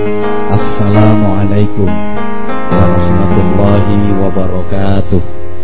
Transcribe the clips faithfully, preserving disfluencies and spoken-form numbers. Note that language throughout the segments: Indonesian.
Assalamualaikum warahmatullahi wabarakatuh.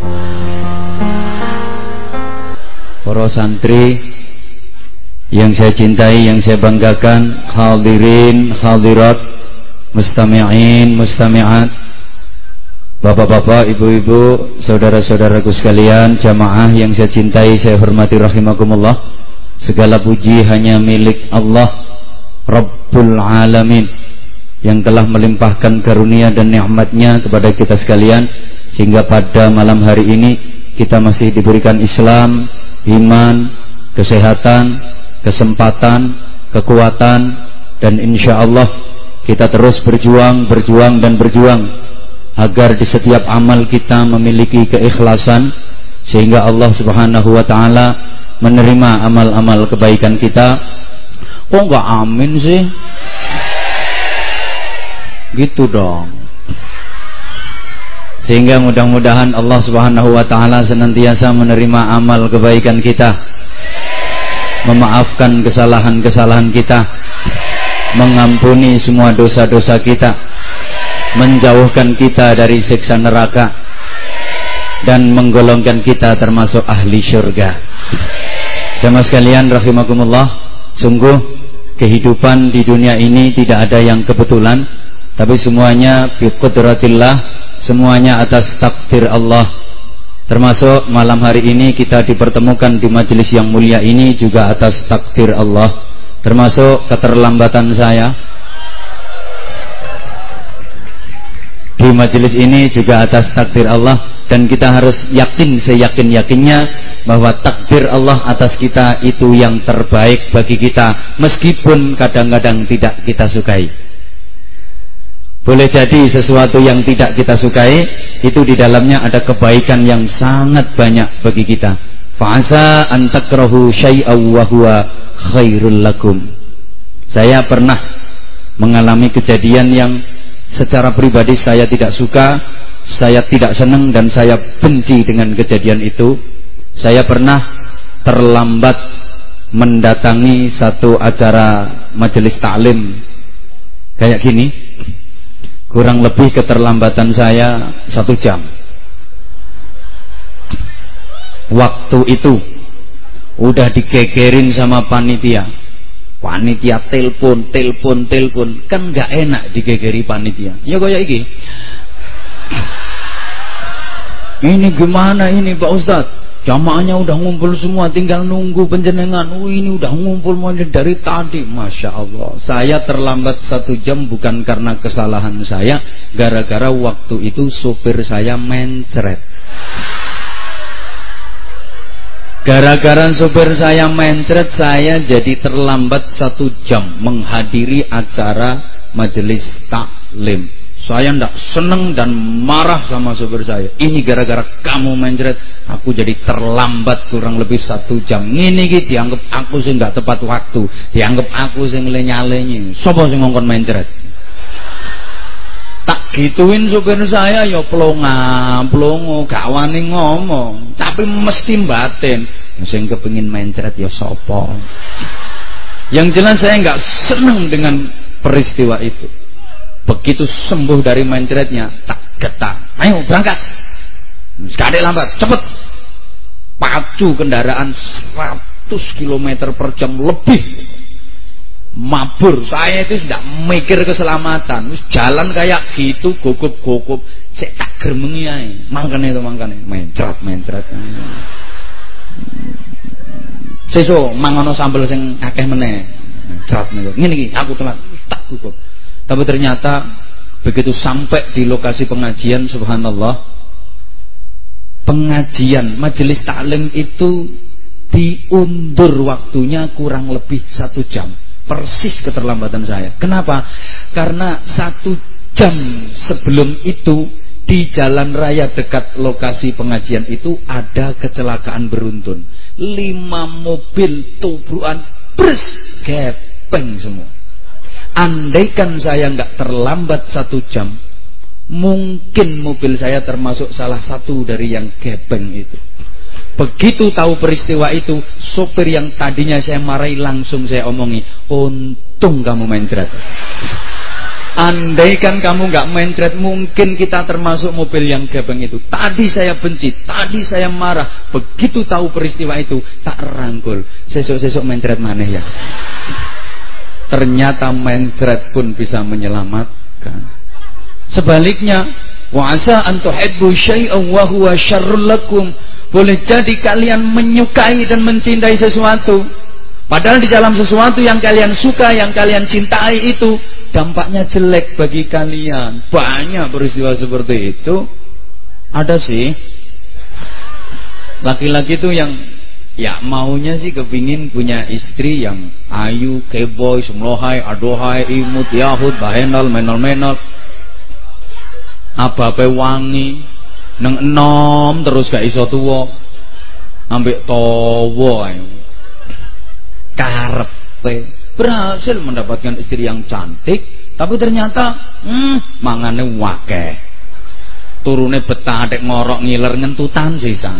Para santri yang saya cintai, yang saya banggakan, hadirin, hadirat, mustami'in, mustami'at, bapak-bapak, ibu-ibu, saudara-saudaraku sekalian, jamaah yang saya cintai, saya hormati rahimakumullah. Segala puji hanya milik Allah Rabbul Alamin, yang telah melimpahkan karunia dan nikmatnya kepada kita sekalian, sehingga pada malam hari ini kita masih diberikan Islam, iman, kesehatan, kesempatan, kekuatan, dan insya Allah kita terus berjuang, berjuang, dan berjuang agar di setiap amal kita memiliki keikhlasan, sehingga Allah Subhanahu wa ta'ala menerima amal-amal kebaikan kita. Kok nggak amin sih? Gitu dong. Sehingga mudah-mudahan Allah Subhanahu wa ta'ala senantiasa menerima amal kebaikan kita, memaafkan kesalahan-kesalahan kita, mengampuni semua dosa-dosa kita, menjauhkan kita dari siksa neraka, dan menggolongkan kita termasuk ahli syurga. Jamaah sekalian rahimakumullah, sungguh kehidupan di dunia ini tidak ada yang kebetulan, tapi semuanya biqudratillah, semuanya atas takdir Allah. Termasuk malam hari ini kita dipertemukan di majelis yang mulia ini juga atas takdir Allah. Termasuk keterlambatan saya di majelis ini juga atas takdir Allah, dan kita harus yakin seyakin-yakinnya bahwa takdir Allah atas kita itu yang terbaik bagi kita, meskipun kadang-kadang tidak kita sukai. Boleh jadi sesuatu yang tidak kita sukai itu di dalamnya ada kebaikan yang sangat banyak bagi kita. Fa'asa an takrahu syai'aw wa huwa khairul lakum. Saya pernah mengalami kejadian yang secara pribadi saya tidak suka, saya tidak senang, dan saya benci dengan kejadian itu. Saya pernah terlambat mendatangi satu acara majelis taklim kayak gini. Kurang lebih keterlambatan saya satu jam. Waktu itu udah digegerin sama panitia. Panitia telepon, telepon, telepon. Kan gak enak digegeri panitia. Ya kayak iki. Ini gimana ini Pak Ustadz? Jamaahnya udah ngumpul semua, tinggal nunggu penjenengan. Oh, ini udah ngumpul mulai dari tadi. Masya Allah. Saya terlambat satu jam bukan karena kesalahan saya, gara-gara waktu itu sopir saya mencret. Gara-gara sopir saya mencret, saya jadi terlambat satu jam menghadiri acara majelis taklim. Saya ndak seneng dan marah sama sopir saya. Ini gara-gara kamu mencret, aku jadi terlambat kurang lebih satu jam. Ngene iki dianggap aku sing nggak tepat waktu, dianggap aku sing lenyalenyi. Sopo sing ngongkon mencret? Tak gituin sopir saya, ya plonga, plongo, gak wani ngomong, tapi mesti batin. Sing kepengin mencret ya sopo? Yang jelas saya nggak seneng dengan peristiwa itu. Begitu sembuh dari mencretnya, tak getar. Ayo berangkat. Sekali lambat, cepet. Pacu kendaraan seratus kilometer per jam lebih. Mabur. Saya itu sudah mikir keselamatan. Jalan kayak gitu, gugup-gugup. Saya tak geremengi aja. Mangkane itu mangkane. Mencret, mencret. Sesuk mangono sambel sing akeh meneh. Mencret niku. Ngene iki, aku telat. Tak gugup. Tapi ternyata begitu sampai di lokasi pengajian, subhanallah, pengajian majelis taklim itu diundur waktunya kurang lebih satu jam. Persis keterlambatan saya. Kenapa? Karena satu jam sebelum itu di jalan raya dekat lokasi pengajian itu ada kecelakaan beruntun. Lima mobil tubrukan, bres, gepeng semua. Andaikan saya nggak terlambat satu jam, mungkin mobil saya termasuk salah satu dari yang gepeng itu. Begitu tahu peristiwa itu, sopir yang tadinya saya marahi langsung saya omongi, untung kamu mencret. Andaikan kamu nggak mencret, mungkin kita termasuk mobil yang gabeng itu. Tadi saya benci, tadi saya marah. Begitu tahu peristiwa itu, tak rangkul. Sesuk-sesuk mencret maneh ya. Ternyata mencret pun bisa menyelamatkan. Sebaliknya, wa asa an tuhibbu syai'an wa huwa syarrul lakum. Boleh jadi kalian menyukai dan mencintai sesuatu, padahal di dalam sesuatu yang kalian suka, yang kalian cintai itu dampaknya jelek bagi kalian. Banyak peristiwa seperti itu. Ada sih laki-laki itu yang ya maunya sih kepingin punya istri yang ayu, keboy, semlohai, adohai, imut, yahud, bahenal, menol-menol, apa-apa wangi, neng enom terus gak iso tuwa, ambek towo ayo. Karepe berhasil mendapatkan istri yang cantik, tapi ternyata hmm, mangane wakeh, turune betah adek ngorok ngiler ngentutan sisan.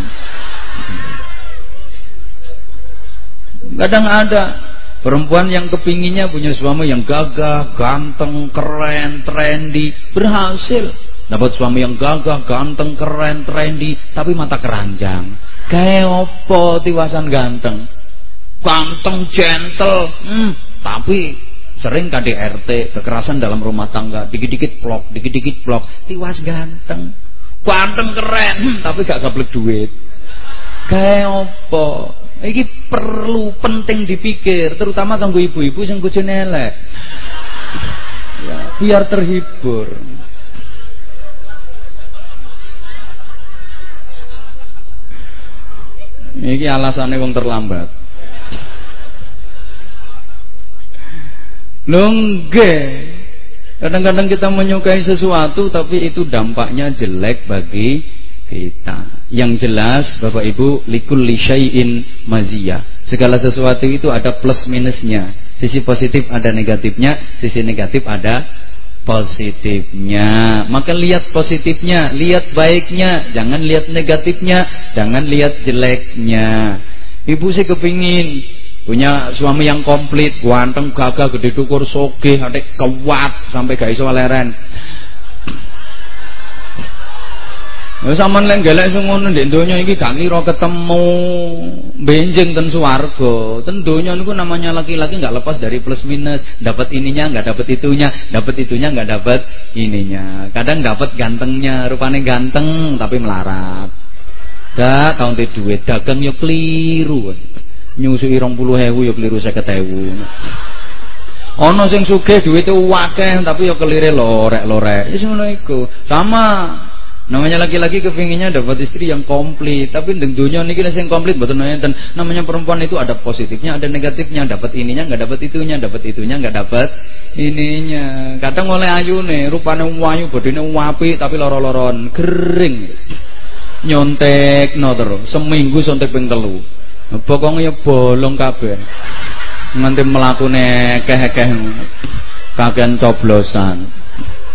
Kadang ada perempuan yang kepinginnya punya suami yang gagah, ganteng, keren, trendy, berhasil dapat suami yang gagah, ganteng, keren, trendy, tapi mata keranjang. Kayak opo tiwasan ganteng, ganteng, gentle, hmm, tapi sering K D R T, kekerasan dalam rumah tangga, dikit-dikit plok, dikit-dikit plok, tiwas ganteng, ganteng keren, hmm, tapi gak gablek duit. Kayak opo? Ini perlu penting dipikir, terutama kanggo ibu-ibu sing bojone elek. Ya, biar terhibur. Ini alasannya wong terlambat. Nungge. Kadang-kadang kita menyukai sesuatu tapi itu dampaknya jelek bagi kita. Yang jelas Bapak Ibu, likulli syai'in maziyah. Segala sesuatu itu ada plus minusnya. Sisi positif ada negatifnya, sisi negatif ada positifnya. Maka lihat positifnya, lihat baiknya, jangan lihat negatifnya, jangan lihat jeleknya. Ibu sih kepingin punya suami yang komplit, ganteng, gagah, gede dukur, sogeh, adek kuat sampai gak iso leren. Ya sampean lek gelek sing ngono ndek donya iki gak kira ketemu benjing ten swarga. Ten donya niku namanya laki-laki enggak lepas dari plus minus, dapat ininya enggak dapat itunya, dapat itunya enggak dapat ininya. Kadang dapat gantengnya, rupane ganteng tapi melarat. Gak tau ndek duit, dagang yo keliru. Nyusui rong puluh ewu yo keliru seket ewu. Ana sing sugih duwite akeh tapi yo kelire lorek-lorek. Wis ngono iku. Sama namanya laki-laki kepinginnya dapat istri yang komplit, tapi ndeng donya niki sing komplit mboten nenten. Namanya perempuan itu ada positifnya, ada negatifnya, dapat ininya enggak dapat itunya, dapat itunya enggak dapat ininya. Kadang oleh ayune, rupane wayu, bodine apik tapi loro-loron, gering. Nyontekno terus, seminggu sontek ping telu. Pokoke ya bolong kabeh. Nganti mlakune keh-keh kakean coblosan.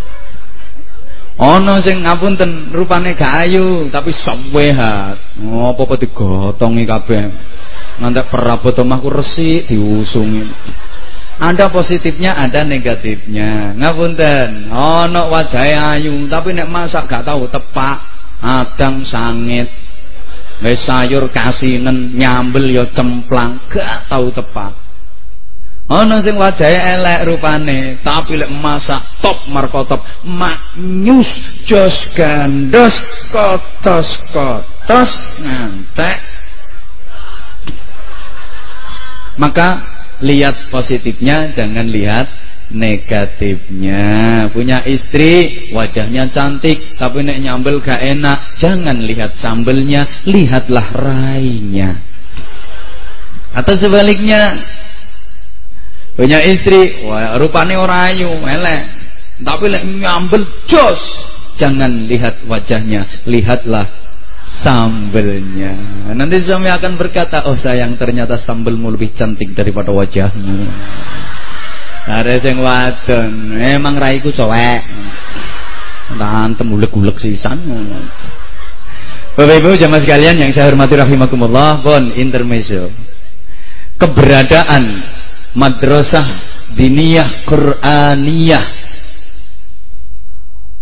Ana sing ngapunten rupane gak ayu tapi sawehat. Oh, apa-apa digotongi kabeh. Ngantek perabot omahku resik diusungi. Ada positifnya, ada negatifnya. Ngapunten, ana wajahe ayu tapi nek masak gak tahu tepak, adang sangit. Wis sayur kasinen, nyambel ya cemplang, gak tahu tepak. Ana sing wajahe elek rupane, tapi lek masak top markotop, maknyus jos gandos kotos-kotos ngantek. Maka lihat positifnya, jangan lihat negatifnya. Punya istri wajahnya cantik tapi nek nyambel gak enak, jangan lihat sambelnya, lihatlah rainya. Atau sebaliknya, punya istri, wah, rupane ora ayu, elek, tapi lek nyambel jos, jangan lihat wajahnya, lihatlah sambelnya. Nanti suami akan berkata, oh sayang, ternyata sambelmu lebih cantik daripada wajahmu. Ada sing wadon, emang raiku cowek, tantem ulek-ulek sisan. Bapak Ibu jamaah sekalian yang saya hormati rahimakumullah, pun intermezzo. Keberadaan madrasah diniyah Qur'aniyah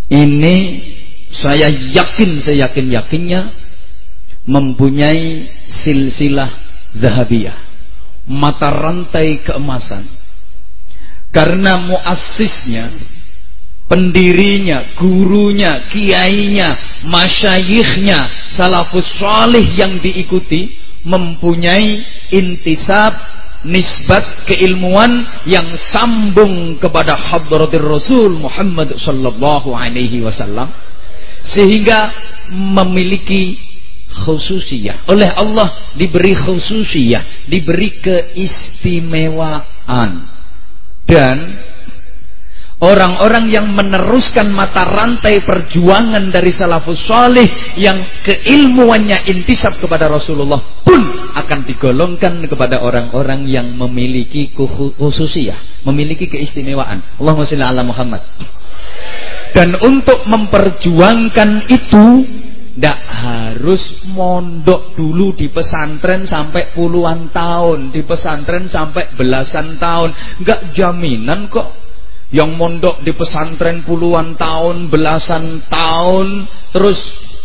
ini saya yakin, saya yakin-yakinnya mempunyai silsilah zahabiyah, mata rantai keemasan. Karena muassisnya, pendirinya, gurunya, kiainya, masyayikhnya, salafus salih yang diikuti mempunyai intisab, nisbat keilmuan yang sambung kepada hadratir Rasul Muhammad sallallahu alaihi wasallam, sehingga memiliki khususiyah. Oleh Allah diberi khususiyah, diberi keistimewaan. Dan orang-orang yang meneruskan mata rantai perjuangan dari salafus salih yang keilmuannya intisab kepada Rasulullah pun akan digolongkan kepada orang-orang yang memiliki khususiyah, memiliki keistimewaan. Allahumma shalli ala Muhammad. Dan untuk memperjuangkan itu tidak harus mondok dulu di pesantren sampai puluhan tahun, di pesantren sampai belasan tahun. Enggak jaminan kok yang mondok di pesantren puluhan tahun, belasan tahun, terus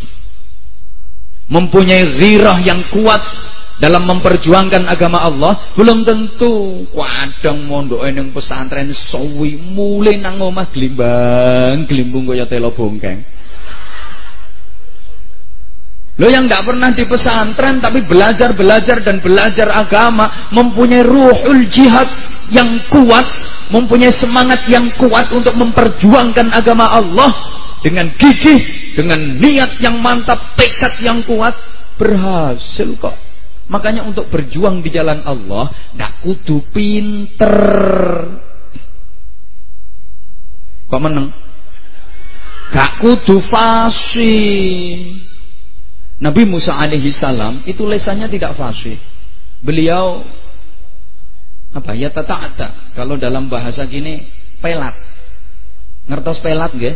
mempunyai ghirah yang kuat dalam memperjuangkan agama Allah. Belum tentu. Kadang mondok yang pesantren sawi mulai nang omah glimbang glimbung kaya telo bongkeng. Lo yang tidak pernah di pesantren tapi belajar, belajar dan belajar agama, mempunyai ruhul jihad yang kuat, mempunyai semangat yang kuat untuk memperjuangkan agama Allah dengan gigih, dengan niat yang mantap, tekad yang kuat, berhasil kok. Makanya untuk berjuang di jalan Allah tidak kudu pinter. Kok meneng? Gak kudu fasih. Nabi Musa alaihi salam itu lesannya tidak fasih. Beliau apa ya, tata'ata. Kalau dalam bahasa gini pelat. Ngertos pelat nggih?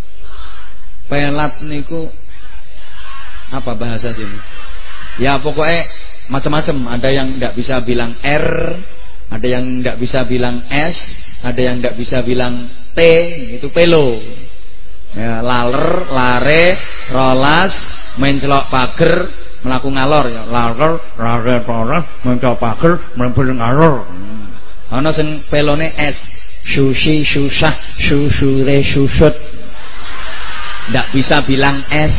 Pelat niku apa bahasa sini? Ya pokoknya macam-macam. Ada yang tidak bisa bilang R, ada yang tidak bisa bilang S, ada yang tidak bisa bilang T, itu pelo. Ya, laler, lare, rolas, main celok pager, melaku ngalor ya, laler, lare, rolas, main celok pager, melaku ngalor. Ana sing pelone S, sushi, susah, susure, susut. Ndak bisa bilang S.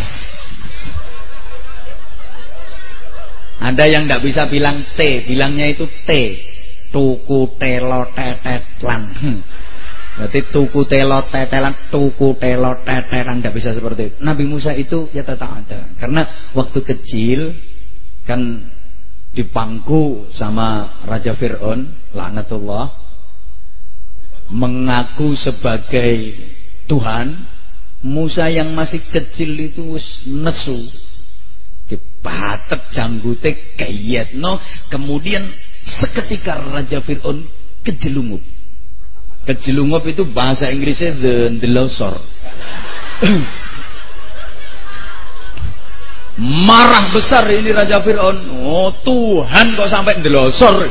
Ada yang ndak bisa bilang T, bilangnya itu T. Tuku telo tetetlan. Hmm. Berarti tuku telo tetelan, tuku telo tetelan, ndak bisa seperti itu. Nabi Musa itu ya tetap ada. Karena waktu kecil kan dipangku sama Raja Fir'aun, laknatullah, mengaku sebagai Tuhan. Musa yang masih kecil itu wis nesu, dibatet janggute gayetno. Kemudian seketika Raja Fir'aun kejelungup. Kejelungup itu bahasa Inggrisnya the delosor. Marah besar ini Raja Fir'aun. Oh Tuhan kok sampai delosor.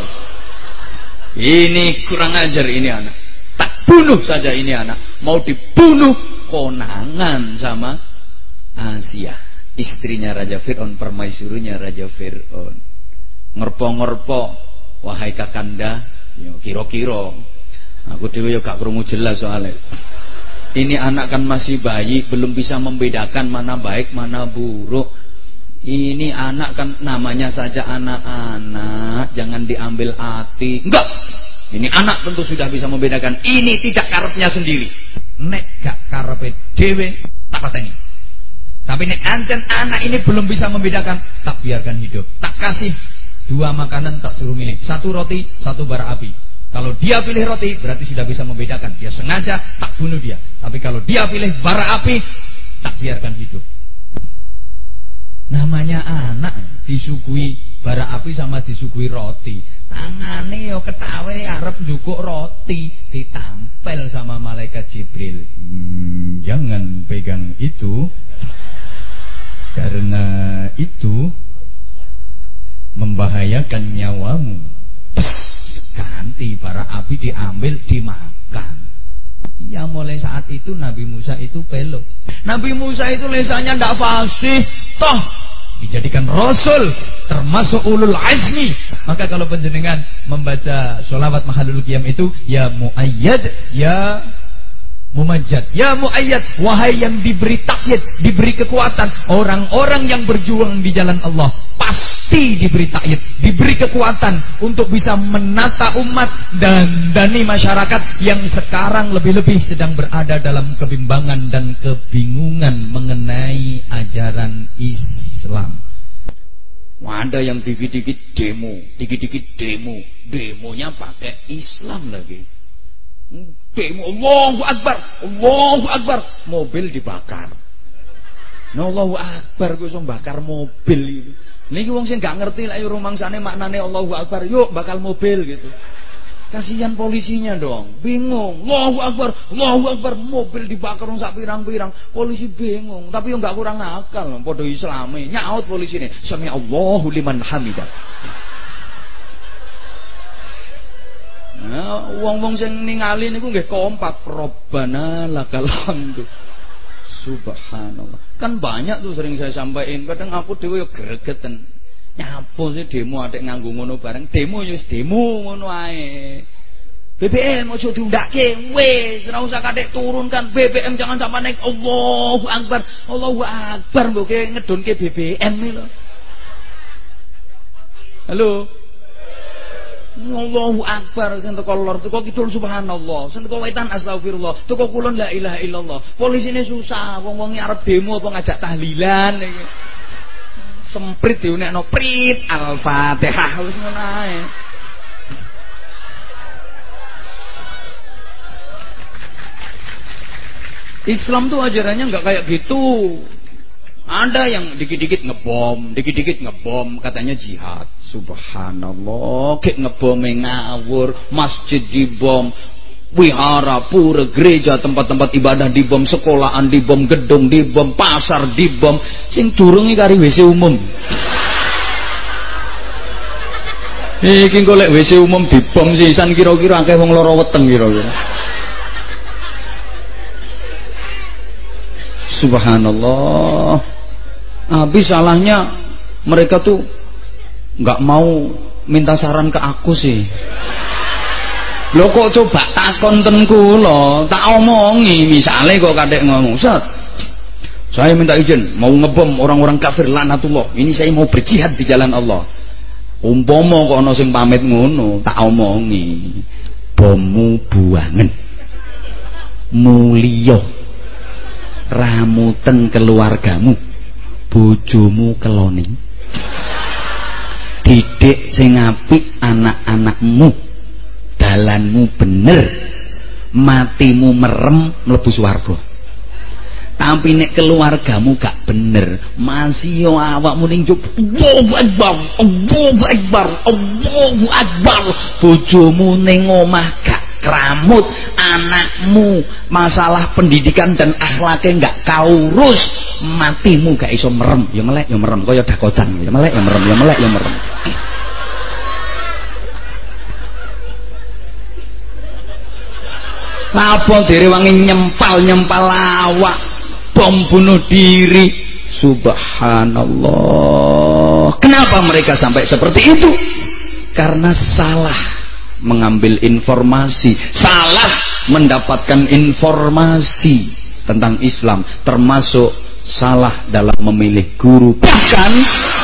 Ini kurang ajar ini anak. Tak bunuh saja ini anak. Mau dibunuh konangan sama Asia, istrinya Raja Fir'aun, permaisurunya Raja Fir'aun. Ngerpo-ngerpo, wahai kakanda, kira-kira aku dhewe yo gak krungu jelas soalnya. Ini anak kan masih bayi, belum bisa membedakan mana baik mana buruk. Ini anak kan namanya saja anak-anak, jangan diambil hati. Enggak. Ini anak tentu sudah bisa membedakan. Ini tidak karepnya sendiri. Nek gak karepe dhewe tak pateni. Tapi nek ancen anak ini belum bisa membedakan, tak biarkan hidup. Tak kasih dua makanan, tak suruh milih. Satu roti, satu bara api. Kalau dia pilih roti, berarti sudah bisa membedakan. Dia sengaja, tak bunuh dia. Tapi kalau dia pilih bara api, tak biarkan hidup. Namanya anak disuguhi bara api sama disuguhi roti. Tangane yo ketawe arep njukuk roti, ditampel sama malaikat Jibril. Hmm, jangan pegang itu, karena itu membahayakan nyawamu. Ganti bara api diambil dimakan. Ya mulai saat saat itu Nabi Musa itu pelo. Nabi Musa itu lisannya tidak fasih, toh dijadikan rasul, termasuk ulul azmi. Maka kalau penjenengan membaca sholawat mahalul qiyam itu, ya muayyad, ya mumajjad, ya muayyad, wahai yang diberi takyid, diberi kekuatan. Orang-orang yang berjuang di jalan Allah pasti diberi takyid, diberi kekuatan untuk bisa menata umat dan dani masyarakat yang sekarang lebih-lebih sedang berada dalam kebimbangan dan kebingungan mengenai ajaran Islam. Ada yang dikit-dikit demo, dikit-dikit demo, demonya pakai Islam lagi. Demo Allahu Akbar, Allahu Akbar, mobil dibakar. Nah, Allahu Akbar kok iso bakar mobil itu. Niki wong sing gak ngerti lek yo rumangsane maknane Allahu Akbar, yuk bakal mobil gitu. Kasihan polisinya dong, bingung. Allahu Akbar, Allahu Akbar, mobil dibakar wong sak pirang-pirang. Polisi bingung, tapi yo gak kurang akal, padha Islame. Nyaut polisine, sami Allahu liman hamidah. Nah, wong-wong sing ningali niku nggih kompak, Robbana lakal hamdu. Subhanallah. Kan banyak tuh sering saya sampaikan, kadang aku dhewe yo gregeten. Nyapo sih demo atik nganggo ngono bareng. Demo yo wis demo ngono ae. B B M ojo diundake, wis ora usah katik turunkan B B M, jangan sampai naik. Allahu Akbar, Allahu Akbar mbok ngedonke B B M iki lho. Halo. Allahu Akbar, sing teko lor, teko kidul subhanallah, sing teko wetan astagfirullah, teko kulon la ilaha illallah. Polisine susah, wong-wong arep demo apa ngajak tahlilan iki. Semprit diunekno prit Al-Fatihah wis ngono ae. Islam tuh ajarannya enggak kayak gitu. Ada yang dikit-dikit ngebom, dikit-dikit ngebom, katanya jihad. Subhanallah, kayak ngebom ngawur, masjid dibom, wihara, pura, gereja, tempat-tempat ibadah dibom, sekolahan dibom, gedung dibom, pasar dibom, sing durung iki kari W C umum. Iki golek W C umum dibom sisan kira-kira akeh wong lara weteng kira-kira. Subhanallah. Habis salahnya mereka tuh nggak mau minta saran ke aku sih. Lho kok coba takon ten kula, tak omongi misale kok kadek ngomong, "Ustaz, saya minta izin mau ngebom orang-orang kafir laknatullah. Ini saya mau berjihad di jalan Allah." Umpama kok ana sing pamit ngono, tak omongi, "Bommu buangen. Mulya. Ramuten keluargamu. Bojomu keloning. Didik sing apik anak-anakmu. Dalanmu bener. Matimu merem mlebu swarga. Tapi nek keluargamu gak bener, masih yo awakmu ning njupuk. Allahu Akbar, Allahu Akbar, Allahu Akbar. Bojomu ning omah gak kramut, anakmu masalah pendidikan dan akhlaknya gak kaurus, matimu gak iso merem, ya melek ya merem, kaya dakotan, ya melek ya merem, ya melek ya merem. Napa direwangi nyempal-nyempal awak, bom bunuh diri. Subhanallah. Kenapa mereka sampai seperti itu? Karena salah mengambil informasi, salah mendapatkan informasi tentang Islam, termasuk salah dalam memilih guru. Bahkan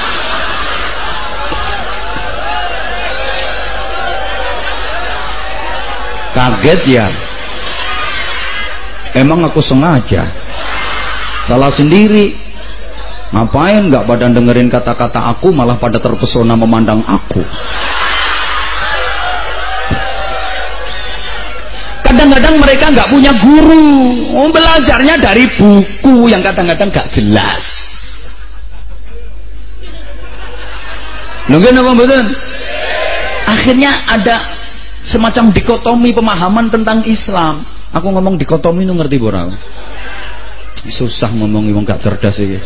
kaget ya, emang aku sengaja salah sendiri. Ngapain nggak pada dengerin kata-kata aku, malah pada terpesona memandang aku. Kadang-kadang mereka nggak punya guru, oh, belajarnya dari buku yang kadang-kadang nggak jelas. Loh, kenapa betul? Akhirnya ada semacam dikotomi pemahaman tentang Islam. Aku ngomong dikotomi, nu ngerti borang? Susah ngomong wong gak cerdas iki.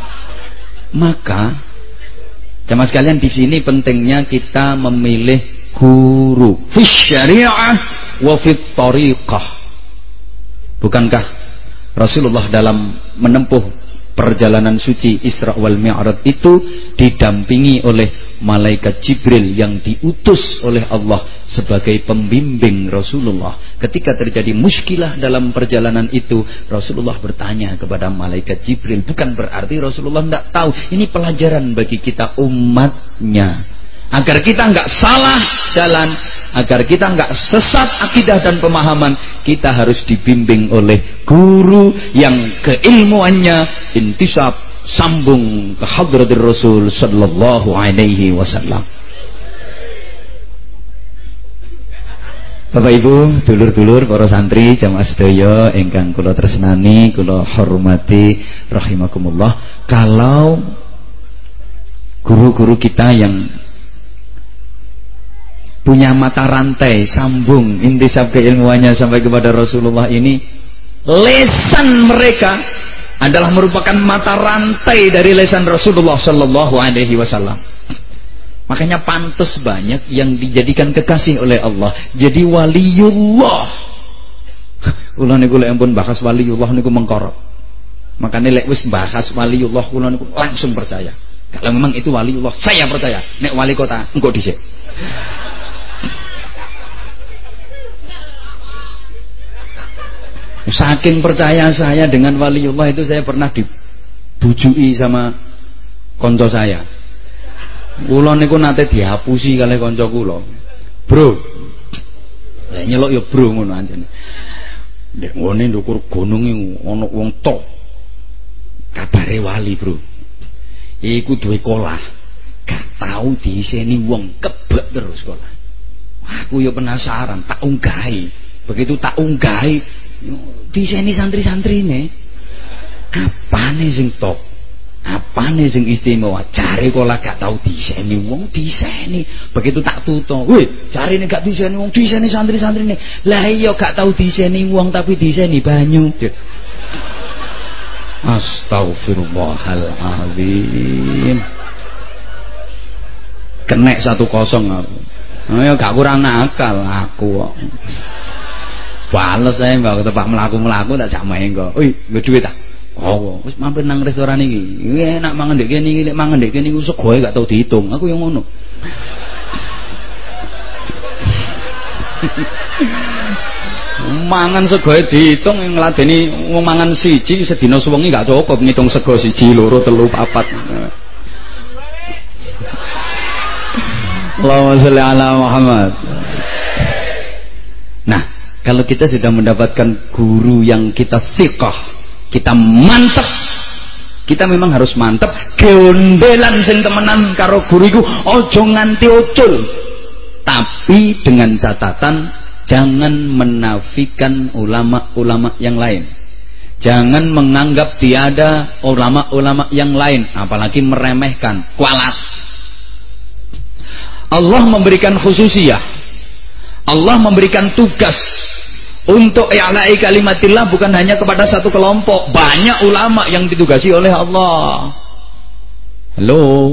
Maka jamaah sekalian, di sini pentingnya kita memilih guru fi syariah wa fi tariqah. Bukankah Rasulullah dalam menempuh perjalanan suci Isra wal Mi'raj itu didampingi oleh malaikat Jibril yang diutus oleh Allah sebagai pembimbing Rasulullah. Ketika terjadi muskilah dalam perjalanan itu, Rasulullah bertanya kepada malaikat Jibril. Bukan berarti Rasulullah tidak tahu. Ini pelajaran bagi kita umatnya, agar kita nggak salah jalan, agar kita nggak sesat akidah dan pemahaman. Kita harus dibimbing oleh guru yang keilmuannya intisab, sambung ke hadratir Rasul sallallahu alaihi wasallam. Bapak Ibu, dulur-dulur, para santri, jamaah sedaya ingkang kula tresnani, kula hormati rahimakumullah. Kalau guru-guru kita yang punya mata rantai sambung intisab keilmuannya sampai kepada Rasulullah ini, lesan mereka adalah merupakan mata rantai dari lesan Rasulullah sallallahu alaihi wasallam. Makanya pantas banyak yang dijadikan kekasih oleh Allah jadi waliullah. Kula niku lek ampun bahas waliullah niku mengkorok. Makanya lek wis bahas waliullah kula niku langsung percaya. Kalau memang itu waliullah, saya percaya. Nek wali kota engko dhisik. Saking percaya saya dengan waliullah itu, saya pernah dibujui sama konco saya. Kula niku nate dihapusi kalih kanca kula. Bro. Lah nyeluk ya bro ngono anjene. Nek ngene ndukur gunung iku ana wong tok. Kabare wali, Bro. Iku duwe kolah. Gak tau diiseni wong, kebek terus kolah. Aku ya penasaran, tak unggahi. Begitu tak unggahi, diiseni santri-santrine. Apane sing top? Apane sing istimewa? Jare kolah gak tau diseni wong, diseni. Begitu tak tuto, weh, jarine gak diseni wong, diseni santri-santrine. Lah iya gak tau diseni wong tapi diseni banyu. Astagfirullahaladzim. Kenek satu kosong aku. Ya gak kurang nakal aku kok. Bales saya mbak tepak melaku-melaku tak samae kok. Wih, nggo duit tak? Oh, wis mampir nang restoran iki. Enak mangan ndek kene iki, lek mangan ndek kene iku segoe gak tau dihitung. Aku yang ngono. Mangan segoe dihitung ngladeni wong mangan siji sedina suwengi gak cukup ngitung sego siji, loro, telu, papat. Allahumma sholli ala Muhammad. Nah, kalau kita sudah mendapatkan guru yang kita thiqah, kita mantep, kita memang harus mantep gondelan sing temenan karo guru iku aja nganti ucul, tapi dengan catatan jangan menafikan ulama-ulama yang lain, jangan menganggap tiada ulama-ulama yang lain, apalagi meremehkan, kualat. Allah memberikan khususiyah, Allah memberikan tugas untuk i'la'i kalimatillah bukan hanya kepada satu kelompok. Banyak ulama yang ditugasi oleh Allah. Halo.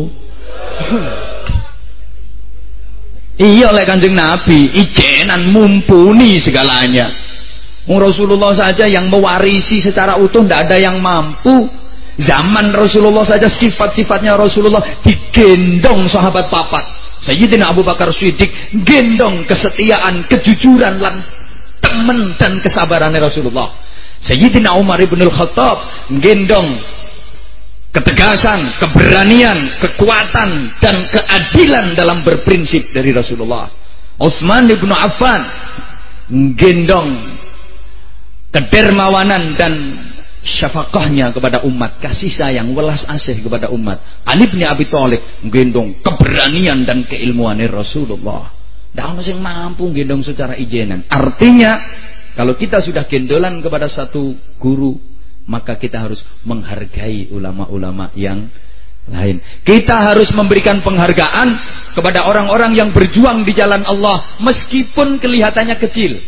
Iya oleh Kanjeng Nabi, ijenan mumpuni segalanya. Rasulullah saja yang mewarisi secara utuh, tidak ada yang mampu. Zaman Rasulullah saja sifat-sifatnya Rasulullah digendong sahabat papat. Sayyidina Abu Bakar Siddiq gendong kesetiaan, kejujuran lan temen dan kesabaran Rasulullah. Sayyidina Umar ibn al-Khattab gendong ketegasan, keberanian, kekuatan dan keadilan dalam berprinsip dari Rasulullah. Utsman ibn Affan gendong kedermawanan dan syafaqahnya kepada umat, kasih sayang, welas asih kepada umat. Ali bin Abi Thalib gendong keberanian dan keilmuan Rasulullah. Tidak ada yang mampu gendong secara ijenan. Artinya kalau kita sudah gendolan kepada satu guru, maka kita harus menghargai ulama-ulama yang lain. Kita harus memberikan penghargaan kepada orang-orang yang berjuang di jalan Allah meskipun kelihatannya kecil,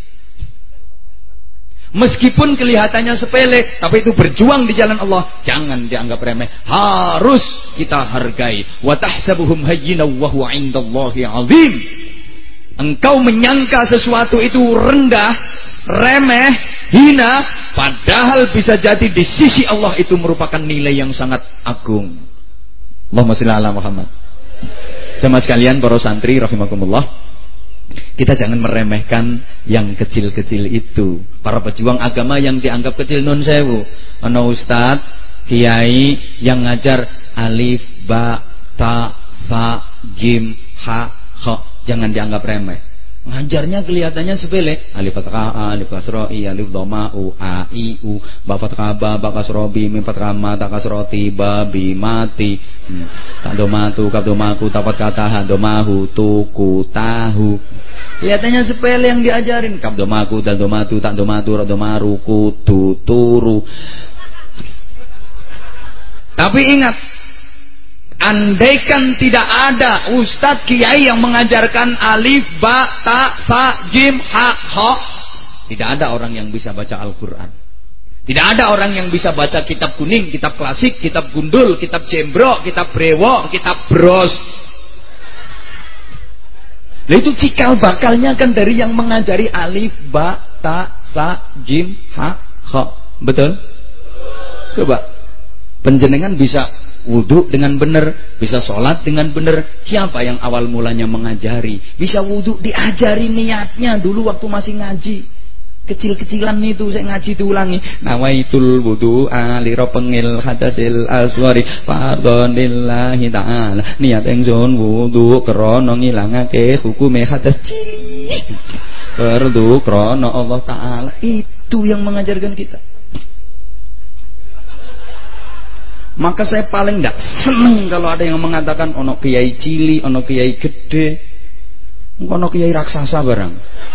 meskipun kelihatannya sepele, tapi itu berjuang di jalan Allah, jangan dianggap remeh, harus kita hargai. Wa tahsabuhum hayyinan wa huwa 'indallahi 'azim. Engkau menyangka sesuatu itu rendah, remeh, hina, padahal bisa jadi di sisi Allah itu merupakan nilai yang sangat agung. Allahumma shalli ala Muhammad. Jamaah sekalian, para santri rahimakumullah, kita jangan meremehkan yang kecil-kecil itu. Para pejuang agama yang dianggap kecil, nun sewu, ana ustad, kiai yang ngajar alif, ba, ta, sa, jim, ha, kha, jangan dianggap remeh. Ngajarnya kelihatannya sepele. Alif fathah a, alif kasra i, alif dhamma u, a i u, ba fathah ba, ba kasra bi, mim fathah ma, ta kasra ti, ba bi mati. Hmm. Tak domatu, kaf domaku, tapat kata ha domahu, tuku tahu. Kelihatannya sepele yang diajarin. Kaf domaku, dal domatu, tak domatu, ra domaru, kutu turu. Tapi ingat, andaikan tidak ada ustadz kiai yang mengajarkan alif, ba, ta, sa, jim, ha, kha, tidak ada orang yang bisa baca Al-Quran. Tidak ada orang yang bisa baca kitab kuning, kitab klasik, kitab gundul, kitab jembro, kitab brewo, kitab bros. Nah, itu cikal bakalnya kan dari yang mengajari alif, ba, ta, sa, jim, ha, kha. Betul? Coba penjenengan bisa wudhu dengan benar, bisa sholat dengan benar. Siapa yang awal mulanya mengajari? Bisa wudhu diajari niatnya dulu waktu masih ngaji. Kecil-kecilan itu saya ngaji diulangi. Nawaitul wudhu alira pengil hadasil aswari fardhonillahi ta'ala. Niat ingsun wudhu krana ngilangake hukume hadas cilik. Fardhu krana Allah Ta'ala. Itu yang mengajarkan kita. Maka saya paling tidak seneng kalau ada yang mengatakan ono kiai cili, ono kiai gede, ono kiai raksasa barang.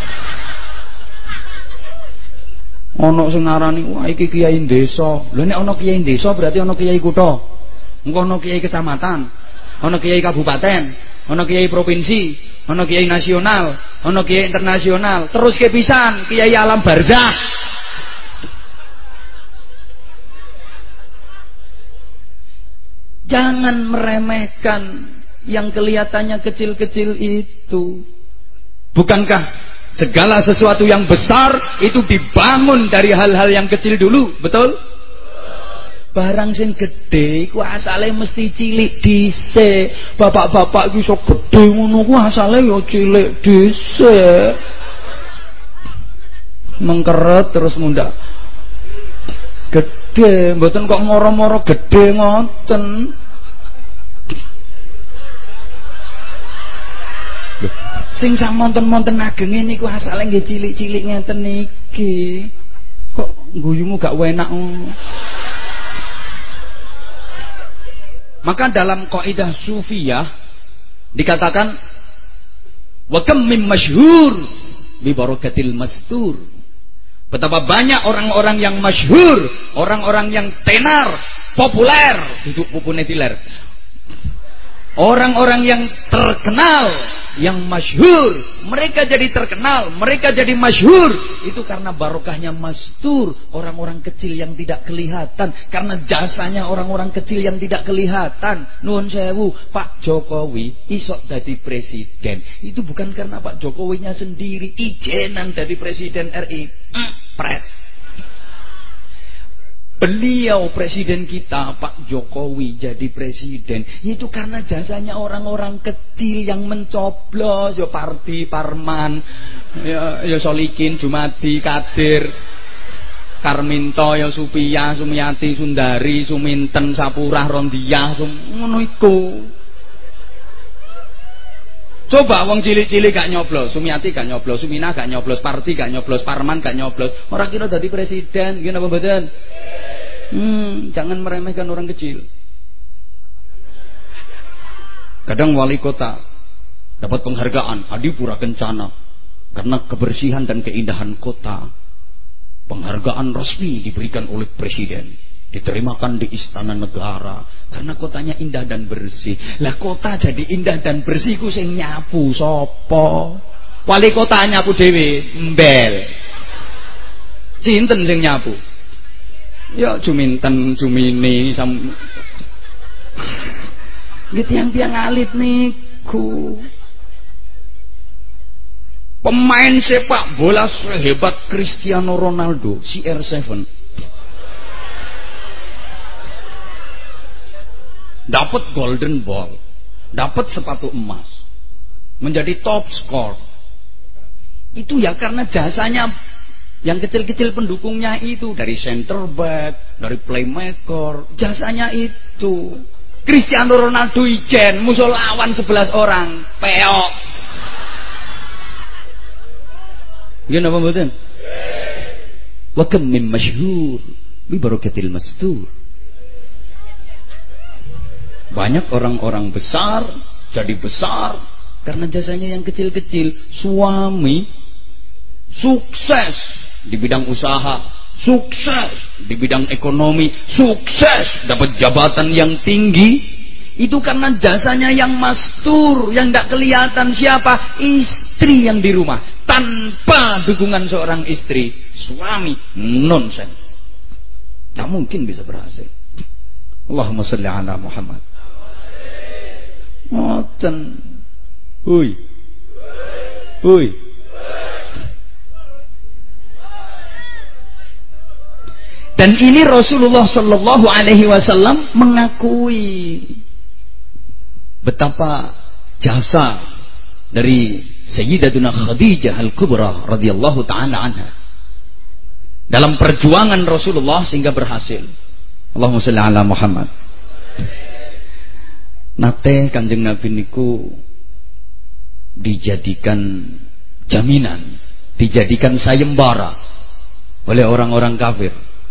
Ono sing ngarani wah iki kiai desa. Lha nek ono kiai desa berarti ono kiai kutha. Engko ono kiai kecamatan, ono kiai kabupaten, ono kiai provinsi, ono kiai nasional, ono kiai internasional, terus ke pisan kiai alam barzah. Jangan meremehkan yang kelihatannya kecil-kecil itu. Bukankah segala sesuatu yang besar itu dibangun dari hal-hal yang kecil dulu, betul? Barang sing gede iku asale mesti cilik dhisik. Bapak-bapak iku iso gede ngono ku asale ya cilik dhisik. Mengkeret terus mundak. Gede, mboten kok moro-moro gede ngoten. Sing sak monten-monten ageng niku asale nggih cilik-cilik ngeten niki. Kok guyumu gak enak ngono. Maka dalam kaidah sufiyah dikatakan wa kam min masyhur bi barakatil mastur. Betapa banyak orang-orang yang masyhur, orang-orang yang tenar, populer, duduk pupune tiler. Orang-orang yang terkenal, yang masyhur, mereka jadi terkenal, mereka jadi masyhur, itu karena barokahnya mastur, orang-orang kecil yang tidak kelihatan, karena jasanya orang-orang kecil yang tidak kelihatan. Nuwun sewu, Pak Jokowi isok dadi presiden, itu bukan karena Pak Jokowinya sendiri, ijenan jadi presiden R I. Mm, pret. Beliau presiden kita Pak Jokowi jadi presiden itu karena jasanya orang-orang kecil yang mencoblos, ya Parti, Parman, ya, ya Solikin, Jumadi, Kadir, Karminto, ya Supia, Sumiati, Sundari, Suminten, Sapurah, Rondiah, ngono iku. Coba wong cilik-cilik gak nyoblos, Sumiati gak nyoblos, Suminah gak nyoblos, Parti gak nyoblos, Parman gak nyoblos. Orang kira dadi presiden, gini apa mboten? Hmm, jangan meremehkan orang kecil. Kadang wali kota dapat penghargaan Adipura Kencana karena kebersihan dan keindahan kota. Penghargaan resmi diberikan oleh presiden, diterimakan di Istana Negara karena kotanya indah dan bersih. Lah kota jadi indah dan bersih ku sing nyapu sapa? Wali kota nyapu dhewe, embel. Sinten sing nyapu? Ya Juminten, Jumini sam nggih tiang-tiang alit niku. Pemain sepak bola sehebat Cristiano Ronaldo, C R tujuh, dapat golden ball, dapat sepatu emas, menjadi top skor. Itu ya karena jasanya yang kecil-kecil pendukungnya itu, dari center back, dari playmaker, jasanya itu. Cristiano Ronaldo ijen musuh lawan sebelas orang, peok. Gimana apa mboten? Wa kam min masyhur bi barakatil mastur. Banyak orang-orang besar jadi besar karena jasanya yang kecil-kecil. Suami sukses di bidang usaha, sukses di bidang ekonomi, sukses dapat jabatan yang tinggi, itu karena jasanya yang mastur, yang tidak kelihatan. Siapa? Istri yang di rumah. Tanpa dukungan seorang istri, suami nonsen, tak mungkin bisa berhasil. Allahumma sholli ala Muhammad. Ngoten. Hui. Hui. Dan ini Rasulullah Shallallahu Alaihi Wasallam mengakui betapa jasa dari Sayyidatuna Khadijah Al-Kubra radhiyallahu taala anha dalam perjuangan Rasulullah sehingga berhasil. Allahumma sholli ala Muhammad. Nate Kanjeng Nabi niku dijadikan jaminan, dijadikan sayembara oleh orang-orang kafir.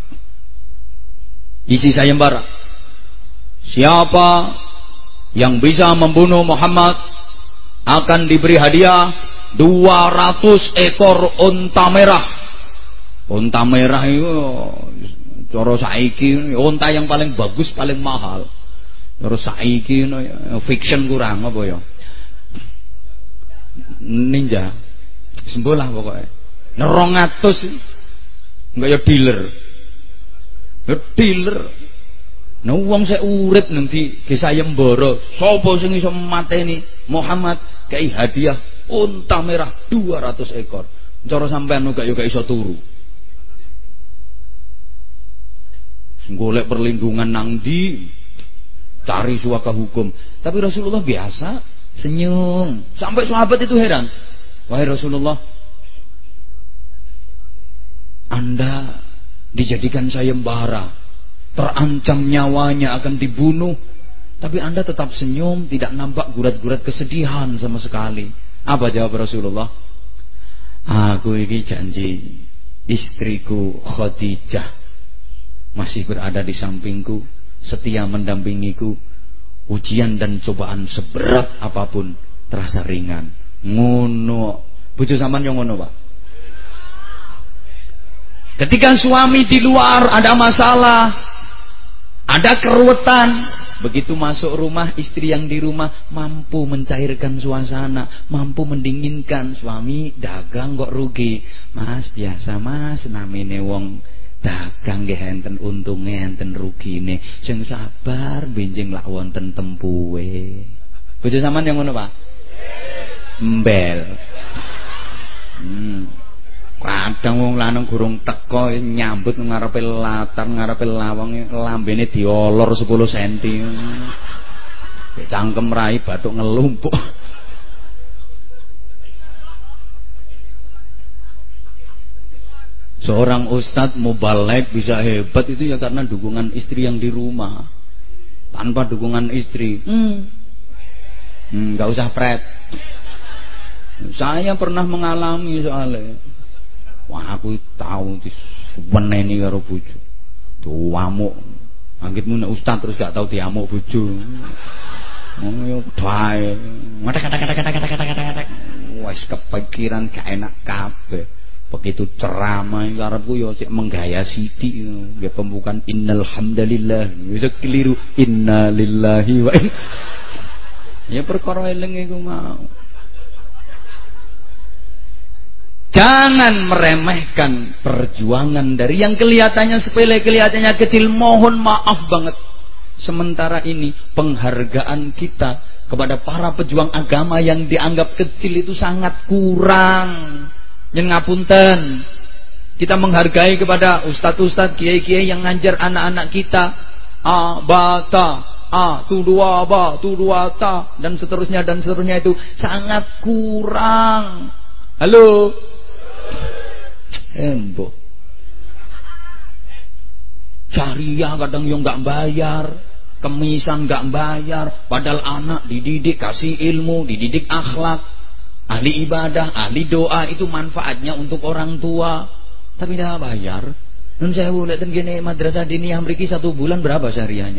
Isi sayembara, siapa yang bisa membunuh Muhammad akan diberi hadiah dua ratus ekor unta merah. Unta merah itu cara saiki unta yang paling bagus, paling mahal. Cara saiki fiction kurang apa ya? Ninja. Sembolah pokoknya. dua ratus enggak ya dealer. Ya dealer. Nah wong sik urip nang di sayembara, sapa sing iso mateni Muhammad kei hadiah unta merah dua ratus ekor. Cara sampean gak yo gak iso turu. Golek perlindungan nang ndi? Cari suaka hukum. Tapi Rasulullah biasa senyum. Sampai sahabat itu heran. Wahai Rasulullah, Anda dijadikan sayembara, terancam nyawanya akan dibunuh, tapi Anda tetap senyum, tidak nampak gurat-gurat kesedihan sama sekali. Apa jawab Rasulullah? Aku ini janji istriku Khadijah masih berada di sampingku, setia mendampingiku. Ujian dan cobaan seberat apapun terasa ringan. Ngono. Bojo sampean yo ngono, Pak. Ketika suami di luar ada masalah, ada keruwetan, begitu masuk rumah, istri yang di rumah mampu mencairkan suasana, mampu mendinginkan. Suami dagang kok rugi, Mas biasa Mas, namine wong dagang nggih enten untunge enten rugine, sing sabar benjing lak wonten tempuhe. Bojo sampean yang ngono, Pak? Embel. Hmm. Kadang wong lanang gurung teko nyambut ngarepe latar, ngarepe lawang, lambene diolor sepuluh sentimeter. Cangkem rai bathuk ngelumpuk. Seorang ustadz mubalek bisa hebat itu ya karena dukungan istri yang di rumah. Tanpa dukungan istri, hmm, hmm, gak usah pret. Saya pernah mengalami soalnya. Wah aku tahu diweneni karo bojo. Tuamuk. Anggitmu nek ustaz terus gak tahu diamuk bojo. Oh yo bae. Kata-kata-kata-kata-kata-kata. Wes kepikiran gak enak kabeh. Begitu ceramah karepku yo cek menggaya sithik nggih pembukaan innal hamdalillah. Wis keliru innalillahi wa inna. Ya perkara eling iku mau. Jangan meremehkan perjuangan dari yang kelihatannya sepele, kelihatannya kecil. Mohon maaf banget. Sementara ini penghargaan kita kepada para pejuang agama yang dianggap kecil itu sangat kurang. Yen ngapunten, kita menghargai kepada ustadz-ustadz, kiai-kiai yang ngajar anak-anak kita. A, ba, ta, a, tu dua, ba, tu dua, ta, dan seterusnya dan seterusnya itu sangat kurang. Halo, embo. Syariah kadang yang nggak bayar, kemisan nggak bayar, padahal anak dididik kasih ilmu, dididik akhlak. Ahli ibadah, ahli doa itu manfaatnya untuk orang tua, tapi dah bayar. Nun saya boleh ten gini madrasah diniyah mriki satu bulan berapa syariahnya?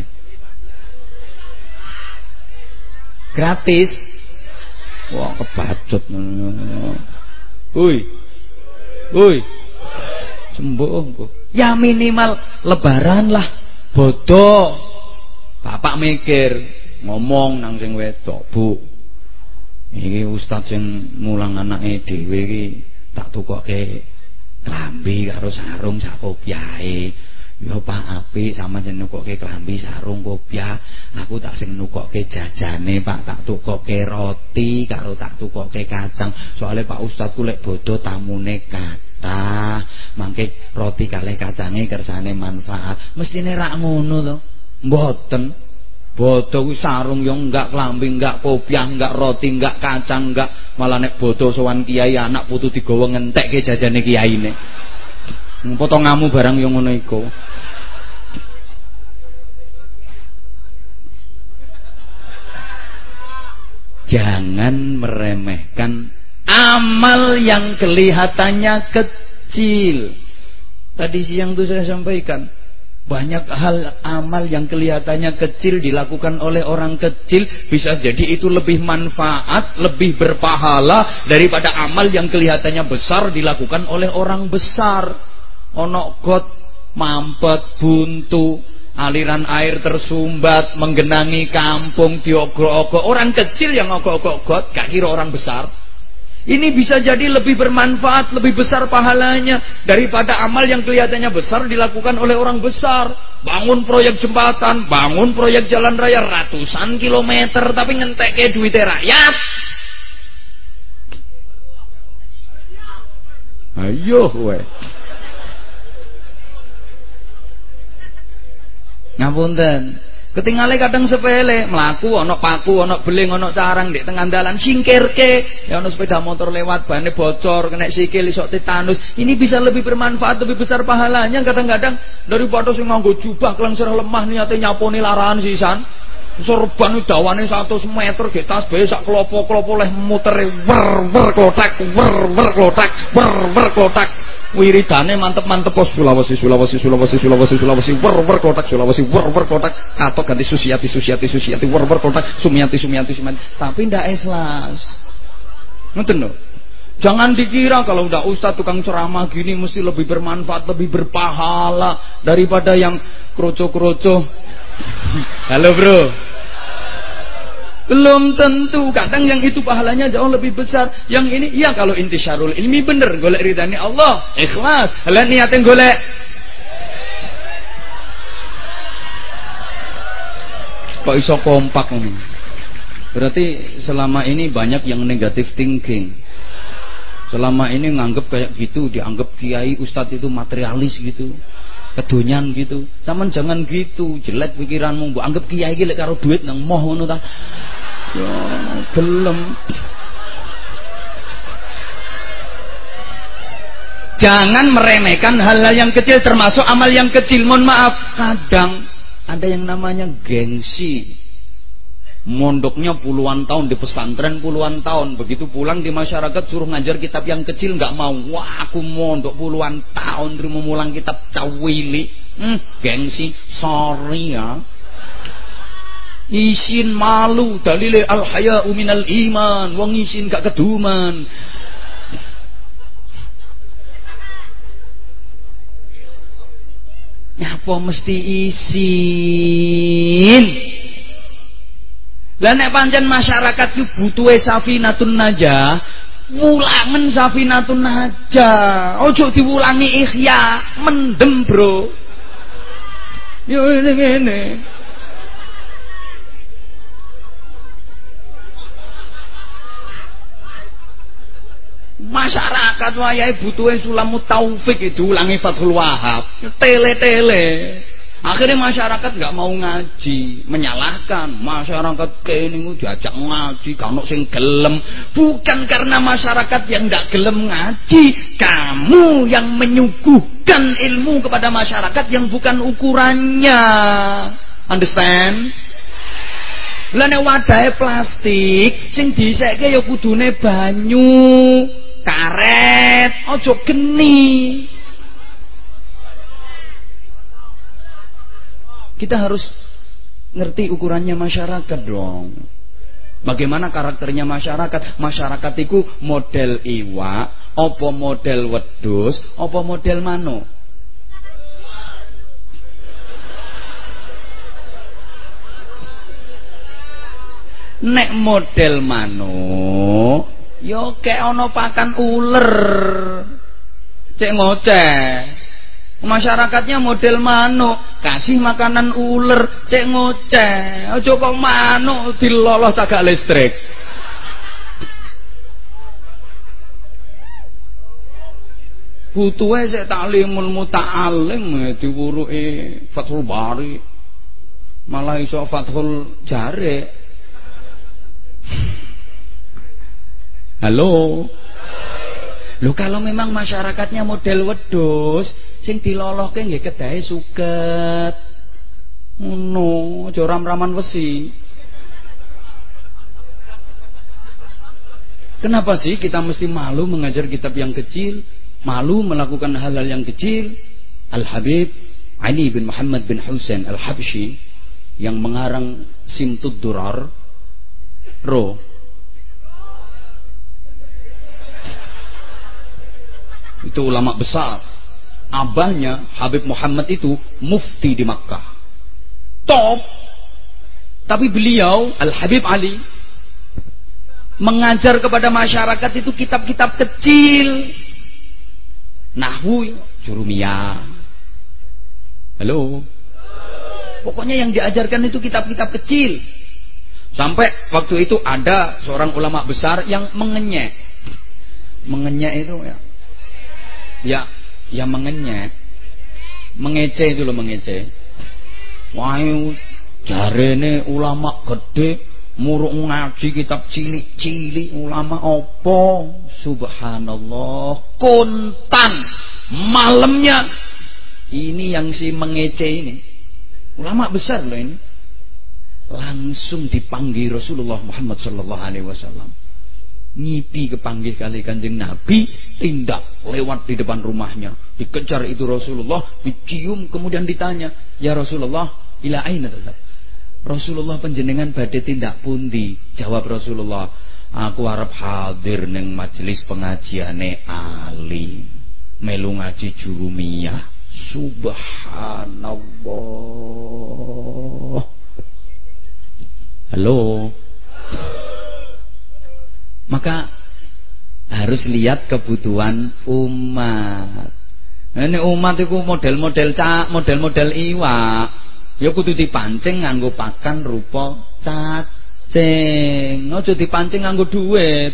Gratis. Wah, kebacut. Hui. Hui. Sembuh. Ya minimal lebaran lah. Bodoh. Bapak mikir ngomong nang sing wedok, Bu. Iki ustaz sing mulang anake dhewe iki tak tukokke klambi karo sarung sak kopiahe. Ya Pak apik sama sing nukokke klambi sarung kopiah. Aku tak sing nukokke jajane Pak, tak tukokke roti karo tak tukokke kacang. Soale Pak Ustadku lek bodo tamune kathah. Mangke roti kalih kacange kersane manfaat. Mestine rak ngono to. Mboten. Bodo kuwi sarung yo enggak, klambi enggak, kopiah enggak, roti enggak, kacang enggak. Malah nek bodo sowan kiai anak putu digawa ngentekke jajane kiyaine. Potonganmu barang yo ngono iku. Jangan meremehkan amal yang kelihatannya kecil. Tadi siang tuh saya sampaikan, banyak hal amal yang kelihatannya kecil dilakukan oleh orang kecil bisa jadi itu lebih manfaat, lebih berpahala daripada amal yang kelihatannya besar dilakukan oleh orang besar. Ono got mampet buntu, aliran air tersumbat menggenangi kampung diogok-ogok. Orang kecil yang ogok-ogok got, gak kira orang besar. Ini bisa jadi lebih bermanfaat, lebih besar pahalanya daripada amal yang kelihatannya besar dilakukan oleh orang besar. Bangun proyek jembatan, bangun proyek jalan raya ratusan kilometer, tapi ngentekke duite rakyat. Ayo we. Ngapunten. Ketinggalan kadang sepele, melaku, ono paku, ono beling, ono carang di tengah dalan, singkirke, ya ono sepeda motor lewat, bannya bocor, kena sikil, isok tetanus. Ini bisa lebih bermanfaat, lebih besar pahalanya kadang-kadang daripada sing nganggo jubah kelang serah lemah niate nyaponi larangan sisan. Sorban dawane seratus meter ge tasbih sak klopo-klopo leh muter wer wer klotak, wer wer klotak, wer wer klotak. Wiridane mantep-mantep pos Sulawesi Sulawesi Sulawesi Sulawesi Sulawesi wer wer kotak Sulawesi wer wer kotak katok ganti Susiati Susiati Susiati wer wer kotak Sumiati Sumiati Sumiati, tapi ndak ikhlas. Ngoten lho. Jangan dikira kalau udah ustaz tukang ceramah gini mesti lebih bermanfaat, lebih berpahala daripada yang kroco-kroco. Halo bro. Belum tentu, kadang yang itu pahalanya jauh lebih besar. Yang ini, iya kalau intisyarul ilmi bener, golek ridhani Allah, ikhlas. Lah niatin golek kok iso kompak ini. Berarti selama ini banyak yang negative thinking. Selama ini nganggep kayak gitu, dianggap kiai ustadz itu materialis gitu, kedonyan gitu. Cuman jangan gitu, jelek pikiranmu. Mbok anggap kiai iki lek karo duit nang moh ngono ta. Ya, gelem. Jangan meremehkan hal-hal yang kecil, termasuk amal yang kecil. Mohon maaf, kadang ada yang namanya gengsi. Mondoknya puluhan tahun di pesantren, puluhan tahun, begitu pulang di masyarakat suruh ngajar kitab yang kecil nggak mau. Wah, aku mondok puluhan tahun terima mulang kitab cawili. Hmm, gengsi. Sorry ya. Isin malu, dalile al haya'u minal iman. Wong isin gak keduman. Nyapa mesti isin. Lah nek pancen masyarakat ku butuhe safinatun najah, wulangen safinatun najah. Ojo diwulangi ihya, mendem, Bro. Yo ngene. Masyarakat wayahe butuhe Sulamut Taufik itu ulangi Fathul Wahab. Tele-tele. Akhirnya masyarakat nggak mau ngaji, menyalahkan masyarakat kene ku diajak ngaji, kan sing gelem. Bukan karena masyarakat yang nggak gelem ngaji, kamu yang menyuguhkan ilmu kepada masyarakat yang bukan ukurannya. Understand? Lah nek wadahe plastik, sing diisekke ya kudune banyu, karet, aja geni. Kita harus ngerti ukurannya masyarakat dong. Bagaimana karakternya masyarakat? Masyarakat itu model iwak, apa model wedhus, apa model manuk? Nek model manuk, yo kayak ono pakan uler. Cek ngoceh. Masyarakatnya model manuk, kasih makanan uler, cek ngoceh. Aja kok manuk dilolos agak listrik. Butuhe sik taklimul muta'allim diwuruki Fathul Bari. Malah iso Fathul Jarik. Halo. Loh kalau memang masyarakatnya model wedhus, sing dilolohke nggih kedahe suket. Ngono, aja ram-raman wesi. Kenapa sih kita mesti malu mengajar kitab yang kecil, malu melakukan hal-hal yang kecil? Al-Habib Ali bin Muhammad bin Husain Al-Habsyi yang mengarang Simtud Durar Ro itu ulama besar. Abahnya Habib Muhammad itu mufti di Makkah, top. Tapi beliau Al-Habib Ali mengajar kepada masyarakat itu kitab-kitab kecil, nahwu, jurumiyah. Halo. Pokoknya yang diajarkan itu kitab-kitab kecil. Sampai waktu itu ada seorang ulama besar yang mengenyek. Mengenyek itu ya Ya, ya mengenyek, mengece itu loh, mengece. Wah, jarene ulama gede, muruk ngaji kitab cilik-cilik, ulama opo? Subhanallah, kontan malamnya. Ini yang si mengece ini, ulama besar loh ini. Langsung dipanggil Rasulullah Muhammad Sallallahu Alaihi Wasallam. Ngipi kepanggih kali Kanjeng Nabi, tindak lewat di depan rumahnya, dikejar itu Rasulullah, dicium, kemudian ditanya, ya Rasulullah, ila aina tadhhab? Rasulullah panjenengan badhe tindak pundi? Jawab Rasulullah, aku arep hadir ning majelis pengajiane Ali, melu ngaji jurumiyah. Subhanallah. Halo. Maka harus lihat kebutuhan umat. Ini umat itu model-model cak, model-model iwak. Ya kudu dipancing nganggo pakan rupa cacing. Aja dipancing nganggo duit.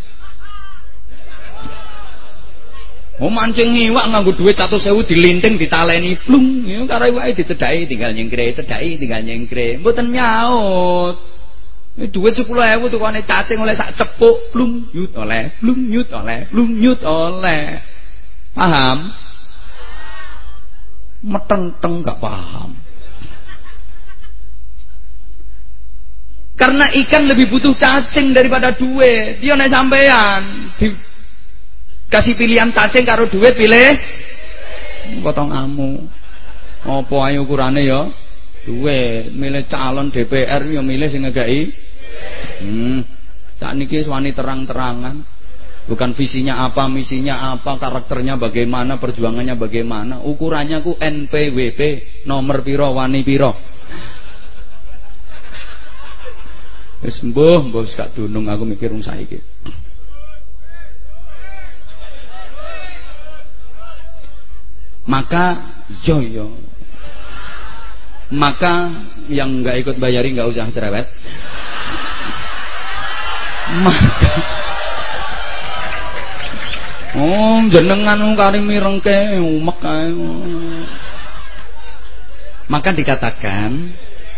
Oh mancing iwak nganggo duit satu sewu dilinting ditaleni plung. Ya karo iwake dicedhaki tinggal nyengkre, cedhaki tinggal nyengkre. Mboten nyaut. Ini duit sepuluh ewu tuh kone cacing oleh sak cepuk, plung yut oleh, plung yut oleh, plung yut oleh. Paham? Meteng-teng gak paham. Karena ikan lebih butuh cacing daripada duit. Dia nek sampean dikasih pilihan cacing karo duit, pilih potong amu. Apa ae ukurane ya? Duit. Milih calon D P R ya milih sing ngegaki. Hmm. Sakniki wani terang-terangan. Bukan visinya apa, misinya apa, karakternya bagaimana, perjuangannya bagaimana. Ukurannya ku N P W P, nomor piro, wani piro. Wis mbuh, mbuh gak dunung aku mikir wong saiki. Maka yo yo. Maka yang nggak ikut bayari nggak usah cerewet. Maka Oh, jenengan kari mirengke umek kae. Maka dikatakan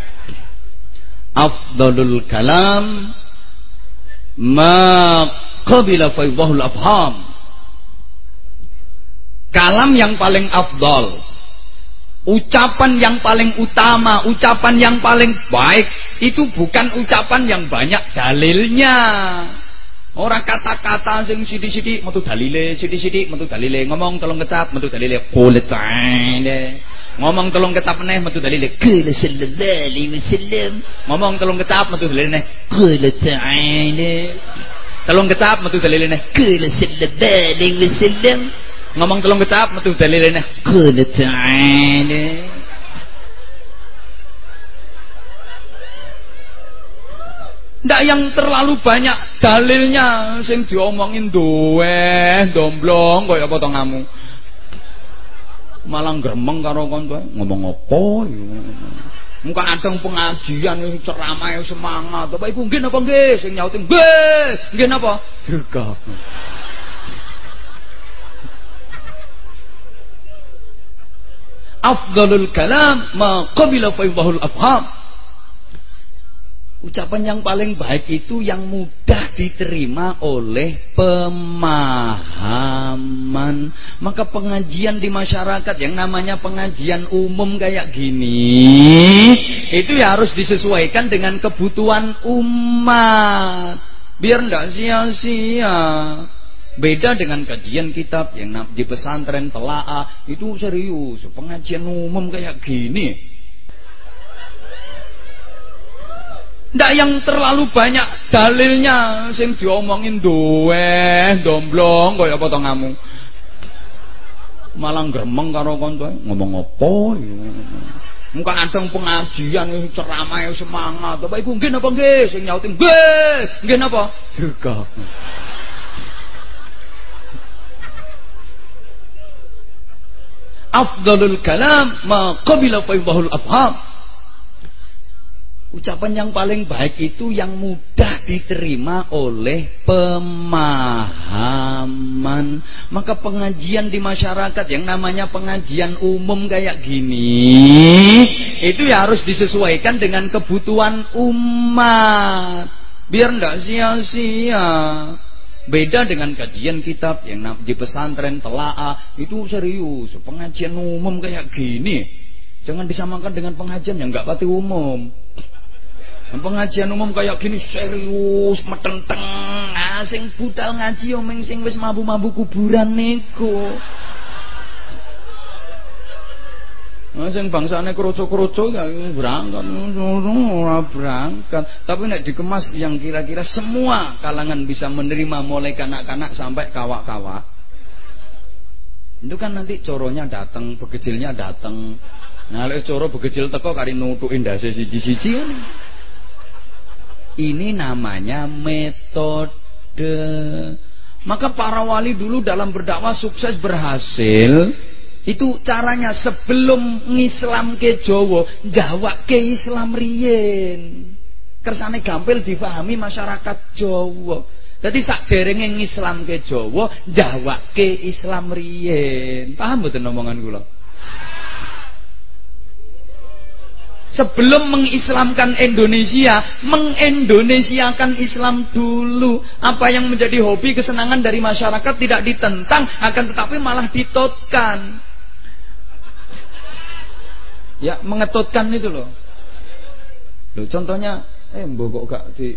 afdalul kalam ma qabila faydahul afham. Kalam yang paling afdal, ucapan yang paling utama, ucapan yang paling baik itu bukan ucapan yang banyak dalilnya. Ora kata-kata sing sithik-sithik metu dalile, sithik-sithik metu dalile, ngomong telung kecap metu dalile kulit cene. Ngomong telung kecap meneh metu dalile qul sallallahu alaihi wasallam. Ngomong telung kecap metu dalile kulit cene. Telung kecap metu dalile qul sallallahu alaihi wasallam. Ngomong telung kecap metu dalile qul cene. Ndak yang terlalu banyak dalilnya sing diomongin duwe domblong kaya potonganmu. Malah gremeng karo kanca ngomong apa ya. Muka adeng pengajian ceramah semangat. Bapak Ibu nggih napa nggih sing nyauti nggih. Nggih napa? Juga. Afdalul kalam ma qabila faydahul afham. Ucapan yang paling baik itu yang mudah diterima oleh pemahaman. Maka pengajian di masyarakat yang namanya pengajian umum kayak gini itu ya harus disesuaikan dengan kebutuhan umat, biar enggak sia-sia. Beda dengan kajian kitab yang di pesantren telaah, itu serius. Pengajian umum kayak gini ndak yang terlalu banyak dalilnya sing diomongin duwe domblong kaya potonganmu. Malah gremeng karo kanca ngomong apa ya. Muka adeng pengajian ceramah semangat. Bapak Ibu nggih napa nggih sing nyauti nggih. Nggih napa? Juga. Afdalul kalam ma qabila faydahul afham. Ucapan yang paling baik itu yang mudah diterima oleh pemahaman. Maka pengajian di masyarakat yang namanya pengajian umum kayak gini itu ya harus disesuaikan dengan kebutuhan umat, biar enggak sia-sia. Beda dengan kajian kitab yang di pesantren telaah, itu serius. Pengajian umum kayak gini jangan disamakan dengan pengajian yang enggak pati umum. Pengajian umum kayak gini serius, metenteng. Ah, sing budal ngaji omeng sing wis mabu-mabu kuburan niku. Ah, sing bangsane kroco-kroco ya berangkat, ora berangkat. Tapi nek dikemas yang kira-kira semua kalangan bisa menerima, mulai kanak-kanak sampai kawak-kawak. Itu kan nanti coronya datang, begejilnya datang. Nah, lek coro begejil teko kari nutuki ndase siji-siji kan. Ini namanya metode. Maka para wali dulu dalam berdakwah sukses berhasil. Itu caranya sebelum ngislam ke Jawa, Jawa ke Islam riyen. Kersane gampil difahami masyarakat Jawa. Jadi sakderenge ngislam ke Jawa, Jawa ke Islam riyen. Paham mboten omongan kula? Sebelum mengislamkan Indonesia, mengindonesiakan Islam dulu. Apa yang menjadi hobi kesenangan dari masyarakat tidak ditentang, akan tetapi malah ditotkan. Ya, mengetotkan itu loh. Loh, contohnya, eh mbok kok gak di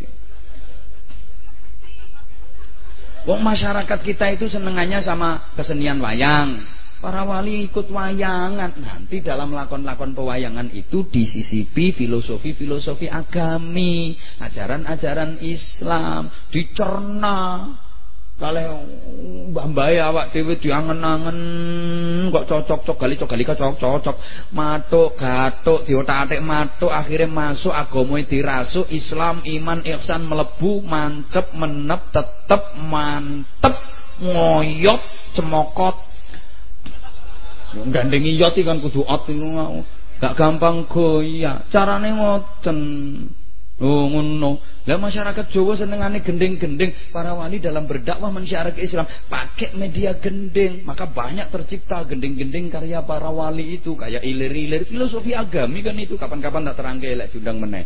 wong masyarakat kita itu senengannya sama kesenian wayang. Para wali ikut wayangan. Nanti dalam lakon-lakon pewayangan itu disisipi filosofi-filosofi agami, ajaran-ajaran Islam, dicerna. Kalau mbah-mbah awak dhewe diangen-angen kok cocok-cocok gali cocok gali cocok-cocok, matuk gatuk diotak-atik matuk, akhirnya masuk agama dirasuk, Islam, iman, ihsan melebu, mancep, menep, tetep, mantep, ngoyot, cemokot. Gandengi yot kan kudu ot iku mau. Gak gampang goyah. Carane ngoten. Oh ngono. Lah masyarakat Jawa senengane gending-gending. Para wali dalam berdakwah mensyiarkan Islam pakai media gending. Maka banyak tercipta gending-gending karya para wali itu, kayak ilir-ilir filosofi agami kan itu. Kapan-kapan tak terangke lek diundang meneh.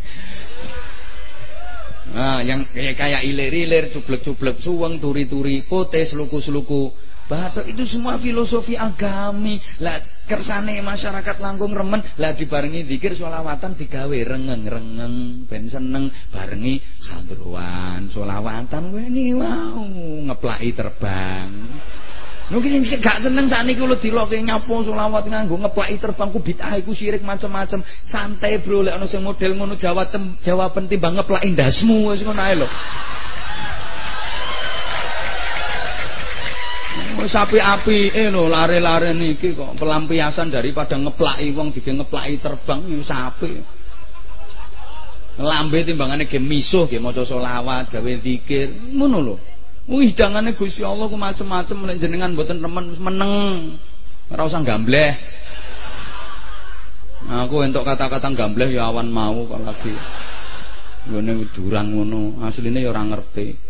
Nah, yang kayak kayak ilir-ilir, cublek-cublek suweng, turi-turi, potes, luku-luku bathuk itu semua filosofi agami. Lah kersane masyarakat langkung remen, lah dibarengi zikir sholawatan digawe rengeng-rengeng ben seneng, barengi hadrowan sholawatan weni wow ngeplaki terbang. Mungkin sing gak seneng sakniki lho diloke nyapo sholawat nganggo ngeplaki terbang ku bid'ah iku syirik macam-macam. Santai bro, lek ana sing model ngono Jawa tem, jawaban timbang ngeplaki ndasmu wis ngono ae lho. Sapi-api eh lho lare-lare niki kok pelampiasan daripada ngeplaki wong dige ngeplaki terbang yo sapi. Lambe timbangane ge misuh ge maca selawat gawe zikir ngono lho. Wih hidangane Gusti Allah ku macem-macem lek jenengan mboten remen meneng. Ora usah gambleh. Nah, aku entuk kata-kata gambleh ya awan mau kok lagi. Ngene durang ngono, asline ya ora ngerti.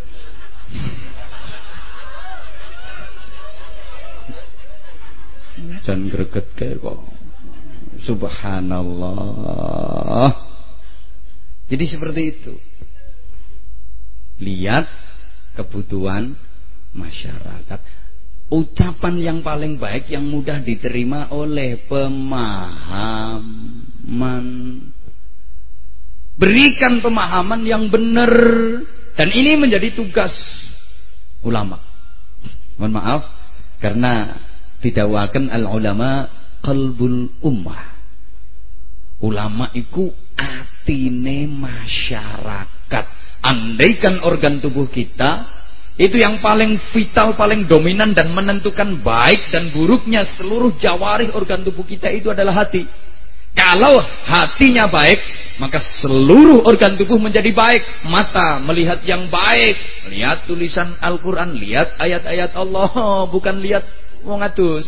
Jan greget kae kok. Subhanallah. Jadi seperti itu. Lihat kebutuhan masyarakat. Ucapan yang paling baik yang mudah diterima oleh pemahaman. Berikan pemahaman yang benar, dan ini menjadi tugas ulama. Mohon maaf karena didakwakan al-ulama qalbul ummah. Ulama iku atine masyarakat. Andaikan organ tubuh kita itu yang paling vital, paling dominan dan menentukan baik dan buruknya seluruh jawarih organ tubuh kita itu adalah hati. Kalau hatinya baik, maka seluruh organ tubuh menjadi baik. Mata melihat yang baik, lihat tulisan Al-Quran, lihat ayat-ayat Allah, bukan lihat wong adus.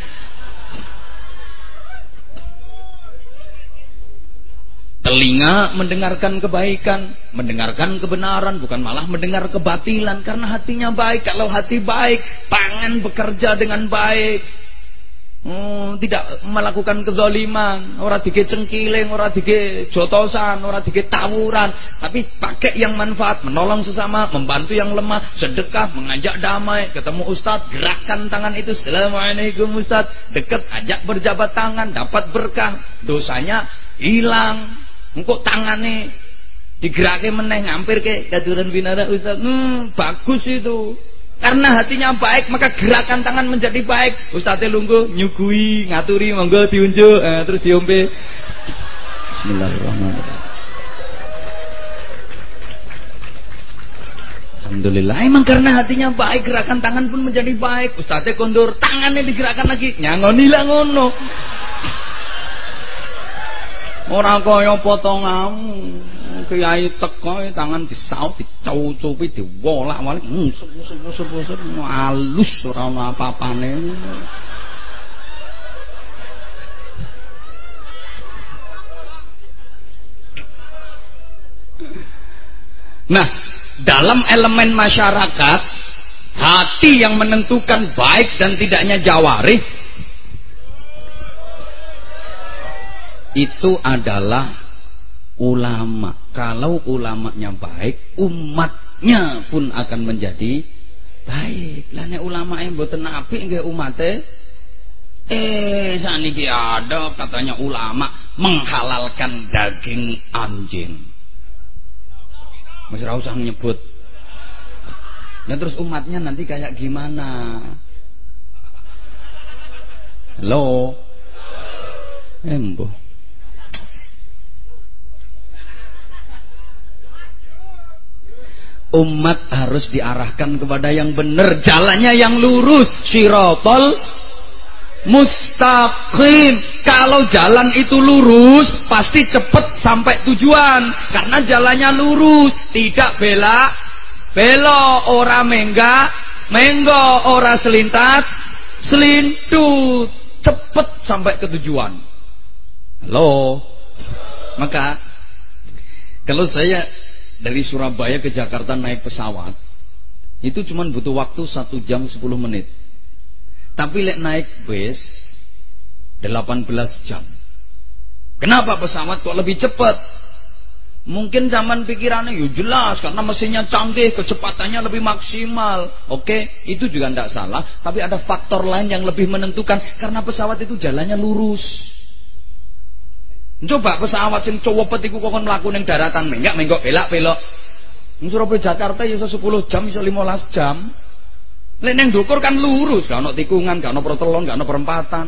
Telinga mendengarkan kebaikan, mendengarkan kebenaran, bukan malah mendengar kebatilan. Karena hatinya baik. Kalau hati baik, tangan bekerja dengan baik. Hmm, tidak melakukan kezaliman, ora dige cengkiling, ora dige jotosan, ora dige tawuran, tapi pakai yang manfaat, menolong sesama, membantu yang lemah, sedekah, mengajak damai, ketemu ustadz, gerakkan tangan itu, assalamualaikum ustadz, deket, ajak berjabat tangan, dapat berkah, dosanya hilang. Engkau tangannya digerakkan meneh ngampir ke kaduran binara ustadz, hmm, bagus itu. Karena hatinya baik, maka gerakan tangan menjadi baik. Ustadz lungguh nyugui, ngaturi, monggo diunjuk, eh, terus diombe. Bismillahirrahmanirrahim. Alhamdulillah. Emang karena hatinya baik, gerakan tangan pun menjadi baik. Ustadz kondur, tangannya digerakkan lagi, nyangoni lah ngono. Orang kaya potonganmu. Kiai teko tangan disaut, dicaucupi, diwolak-walik, musuk-musuk-musuk, halus ora ono apa-apane. Nah, dalam elemen masyarakat, hati yang menentukan baik dan tidaknya jawarih itu adalah ulama. Kalau ulamanya baik, umatnya pun akan menjadi baik. Lah nek ulamae mboten apik nggih umate, eh saniki ada katanya ulama menghalalkan daging anjing. Wis ora usah nyebut. Nah terus umatnya nanti kayak gimana? Halo. Embo. Umat harus diarahkan kepada yang benar, jalannya yang lurus, syiratal mustaqim. Kalau jalan itu lurus, pasti cepat sampai tujuan, karena jalannya lurus, tidak belak belok, ora menggak menggo, ora selintat selintut, cepat sampai ke tujuan. Halo. Maka Kalau saya dari Surabaya ke Jakarta naik pesawat, itu cuma butuh waktu satu jam sepuluh menit. Tapi lek naik bis delapan belas jam. Kenapa pesawat kok lebih cepat? Mungkin zaman pikirannya ya jelas karena mesinnya canggih, kecepatannya lebih maksimal. Oke, itu juga tidak salah. Tapi ada faktor lain yang lebih menentukan karena pesawat itu jalannya lurus. Coba pesawat sing cowopet iku kok mlaku ning daratan menggak menggok belak-belok. Ning Surabaya Jakarta ya iso sepuluh jam, iso lima belas jam. Lek ning ndukur kan lurus, gak ono tikungan, gak ono protelon, gak ono perempatan.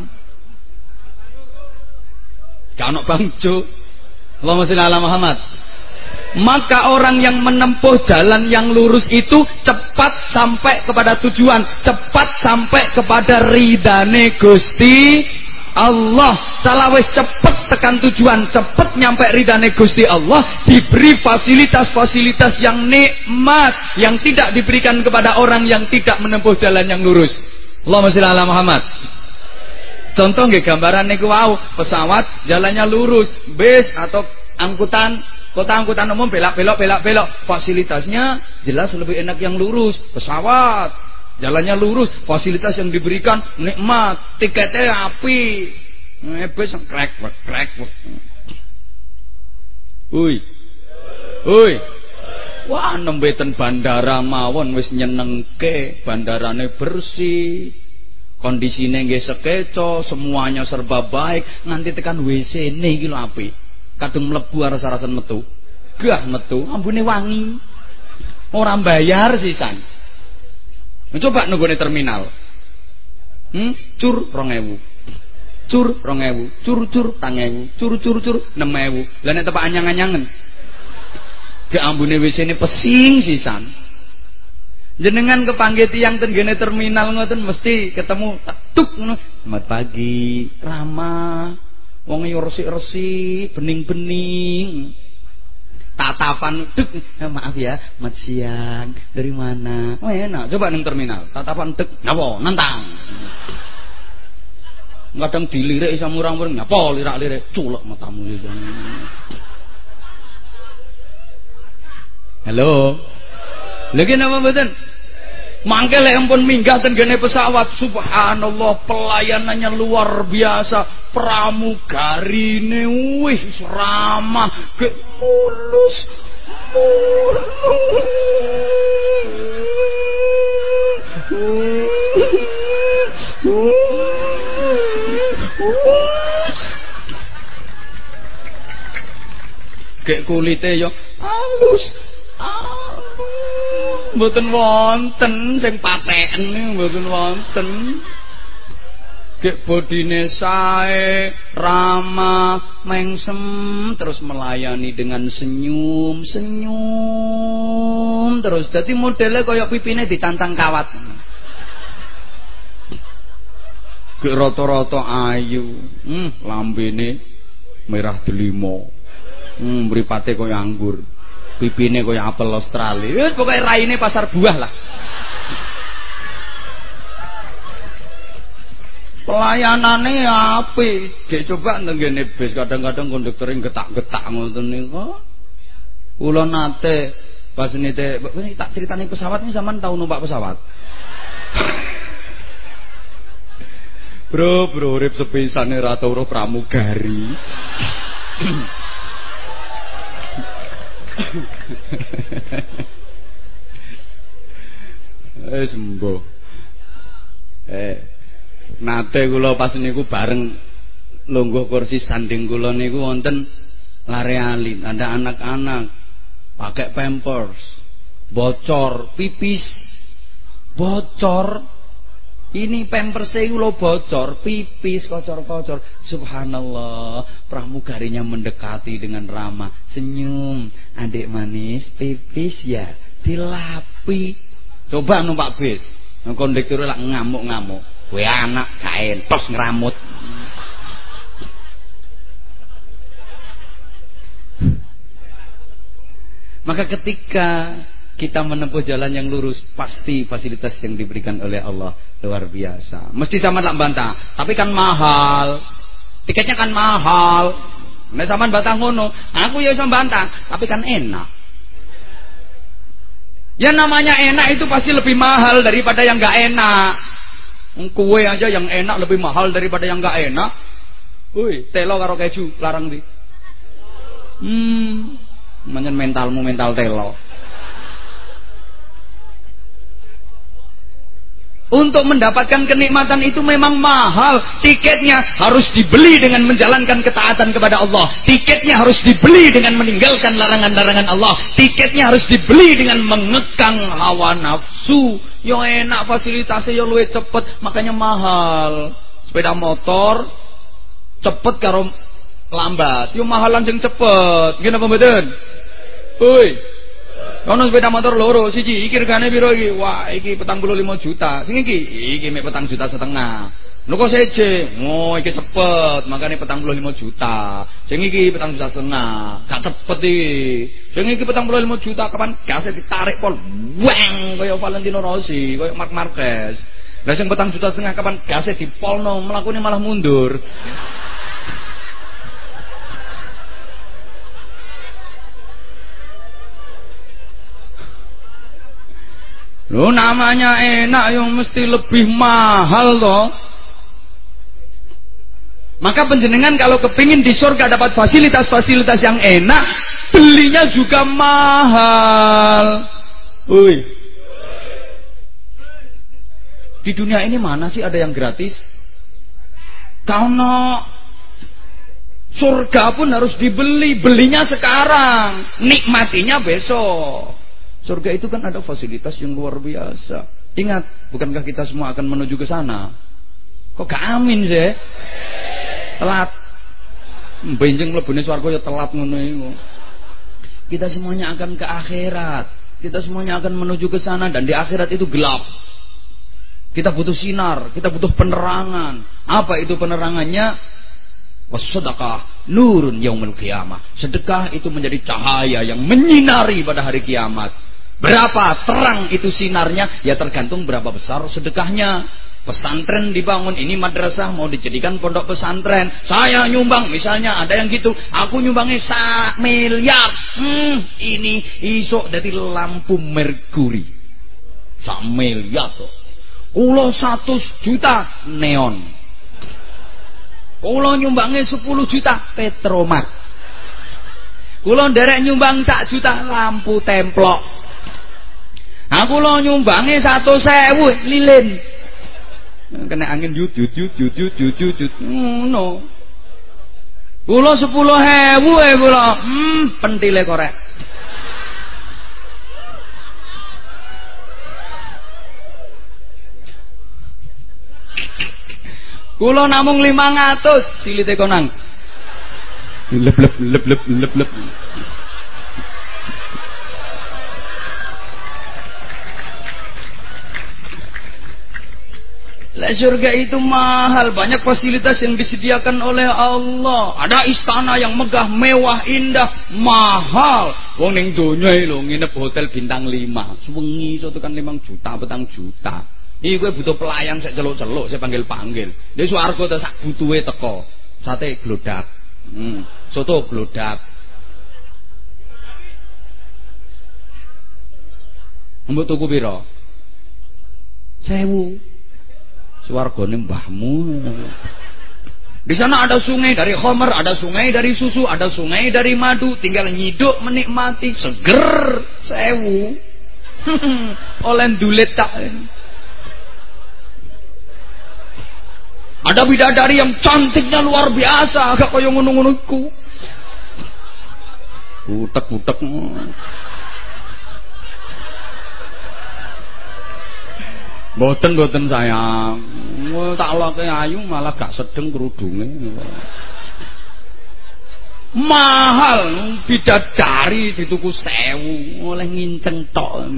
Gak ono bangjo. Allahumma sholli ala Muhammad. Maka orang yang menempuh jalan yang lurus itu cepat sampai kepada tujuan, cepat sampai kepada ridane Gusti Allah. Salah wis cepet tekan tujuan, cepet nyampe ridane Gusti Allah, diberi fasilitas-fasilitas yang nikmat yang tidak diberikan kepada orang yang tidak menempuh jalan yang lurus. Allahumma sholli ala Muhammad. Contoh nggih gambaran niku wau, pesawat jalannya lurus, bis atau angkutan kota angkutan umum belak-belok belak-belok, fasilitasnya jelas lebih enak yang lurus. Pesawat jalannya lurus, fasilitas yang diberikan nikmat, tiketnya api, bis krek krek. Uy, uy, wah nembeten bandara mawon wis nyenengke, bandarane bersih, kondisine nggih sekeco, semuanya serba baik, nganti tekan W C-ne iki lho apik. Kadung mlebu aras-arasan metu. Gah metu, ambune wangi. Ora bayar sisan. Coba nunggone terminal. Hmm, cur rong ewu. Cur rong ewu, cur-cur tang ewu, cur-cur-cur enam ewu. Lah nek tepak anyang-anyangen. Ge ambune W C-ne pesing sisan. Jenengan kepanggih tiyang ten gene terminal ngoten mesti ketemu tuk ngono. Selamat pagi, ramah. Wong yo resik-resik, bening-bening. Tatapan dek, eh, maaf ya, mat siang. Dari mana? Oh enak, coba ning terminal. Tatapan dek, napa? Nantang. Kadang dilirik isa murang-murang, napa lirak-lirik, culek matamu iki. Halo. Lagi napa mboten? Mangke lek ampun minggah ten gene pesawat, subhanallah pelayanannya luar biasa. Pramugarine wis ramah, ge mulus. Ge kulite yo halus. Mboten wonten sing patheken niku mboten wonten. Gek bodine sae, ramah, mengsem terus melayani dengan senyum, senyum terus. Dadi modele kaya pipine ditancang kawat. Gek rata-rata ayu. Hmm, lambene merah delima. Hmm, mripate kaya anggur. Pipine kaya apel Australia. Wis pokoke raine pasar buah lah. Pelayanane apik. Gek coba nggene bis kadang-kadang konduktor getak-getak ngoten niku. Kula nate pas nite tak critani pesawat ini sampean tau numpak pesawat. Bro, bro urip sepisane ra tau pramugari. Eh sembuh. Eh nate kula pas niku bareng lungguh kursi sanding kula niku wonten lare alit, ada anak-anak pakai pampers, bocor, pipis bocor. Ini pampers e kula bocor, pipis kocor-kocor. Subhanallah, pramugarinya mendekati dengan ramah, senyum. Adik manis, pipis ya, dilapi. Coba numpak bis, kondektur lak ngamuk-ngamuk. Kowe anak gak entos ngramut. Maka ketika kita menempuh jalan yang lurus, pasti fasilitas yang diberikan oleh Allah luar biasa. Mesti sama tak bantah, tapi kan mahal. Tiketnya kan mahal. Nek sampean bantah ngono, aku ya iso bantah, tapi kan enak. Ya namanya enak itu pasti lebih mahal daripada yang enggak enak. Kue aja yang enak lebih mahal daripada yang enggak enak. Woi, telo karo keju larang ndi? Hmm, menyen mentalmu mental telo. Untuk mendapatkan kenikmatan itu memang mahal. Tiketnya harus dibeli dengan menjalankan ketaatan kepada Allah. Tiketnya harus dibeli dengan meninggalkan larangan-larangan Allah. Tiketnya harus dibeli dengan mengekang hawa nafsu. Yo enak fasilitasnya yo luwih cepet, makanya mahal. Sepeda motor cepet karo lambat. Yo mahalan sing cepet. Gini apa mboten? Hoi. Ono sepeda motor loro, siji iki regane piro iki? Wah, iki petang puluh lima juta. Sing iki, iki mek petang juta setengah. Lho kok seje? Oh, iki cepet, makane petang puluh lima juta. Sing iki petang juta setengah. Gak cepet iki. Sing iki petang puluh lima juta kapan gasnya ditarik pol. Weng kaya Valentino Rossi, kaya Marc Marquez. Lah sing petang juta setengah kapan gasnya dipolno, mlakune malah mundur. Loh namanya enak yang mesti lebih mahal toh. Maka penjenengan kalau kepingin di surga dapat fasilitas-fasilitas yang enak, belinya juga mahal. Woi. Di dunia ini mana sih ada yang gratis? Karena surga pun harus dibeli, belinya sekarang, nikmatinya besok. Surga itu kan ada fasilitas yang luar biasa. Ingat, bukankah kita semua akan menuju ke sana? Kok gak amin sih? Telat. Benjing mlebune swarga ya telat ngono iku. Kita semuanya akan ke akhirat. Kita semuanya akan menuju ke sana dan di akhirat itu gelap. Kita butuh sinar, kita butuh penerangan. Apa itu penerangannya? Wassadaqah nurun yaumil qiyamah. Sedekah itu menjadi cahaya yang menyinari pada hari kiamat. Berapa terang itu sinarnya? Ya tergantung berapa besar sedekahnya. Pesantren dibangun, ini madrasah mau dijadikan pondok pesantren. Saya nyumbang, misalnya ada yang gitu. Aku nyumbangnya sak miliar. Hmm, ini isok dari lampu merkuri. Sak miliar tuh. Ulo satu juta neon. Ulo nyumbangnya sepuluh juta petromak. Ulo derek nyumbang sak juta lampu templok. Aku lo nyumbangnya satu sewu lilin. Kena angin yut yut yut yut yut yut yut yut. No. Kulo sepuluh hewu eh kulo. Hmm, pentile korek. Kulo namung lima ratus silite konang. Lep lep lep lep lep lep. Lah surga itu mahal, banyak fasilitas yang disediakan oleh Allah. Ada istana yang megah, mewah, indah, mahal. Wong ning donya lho nginep hotel bintang lima. Suwengi iso tekan lima juta, petang juta. Iki kowe butuh pelayan sik celuk-celuk, sik panggil-panggil. Nek swarga ta sak butuhe teko. Sate glodak. Hmm, soto glodak. Mbok tuku pira? Sewu. Swargane mbahmu. Di sana ada sungai dari khamar, ada sungai dari susu, ada sungai dari madu, tinggal nyiduk menikmati, seger, sewu. Oleh dulet tak. Ada bidadari yang cantiknya luar biasa, agak kaya ngono-ngono iku. Utek-utek. Mboten mboten sayang. Tak loke ayu malah gak sedeng kerudunge. Mahal bidadari dituku sewu oleh nginceng tok.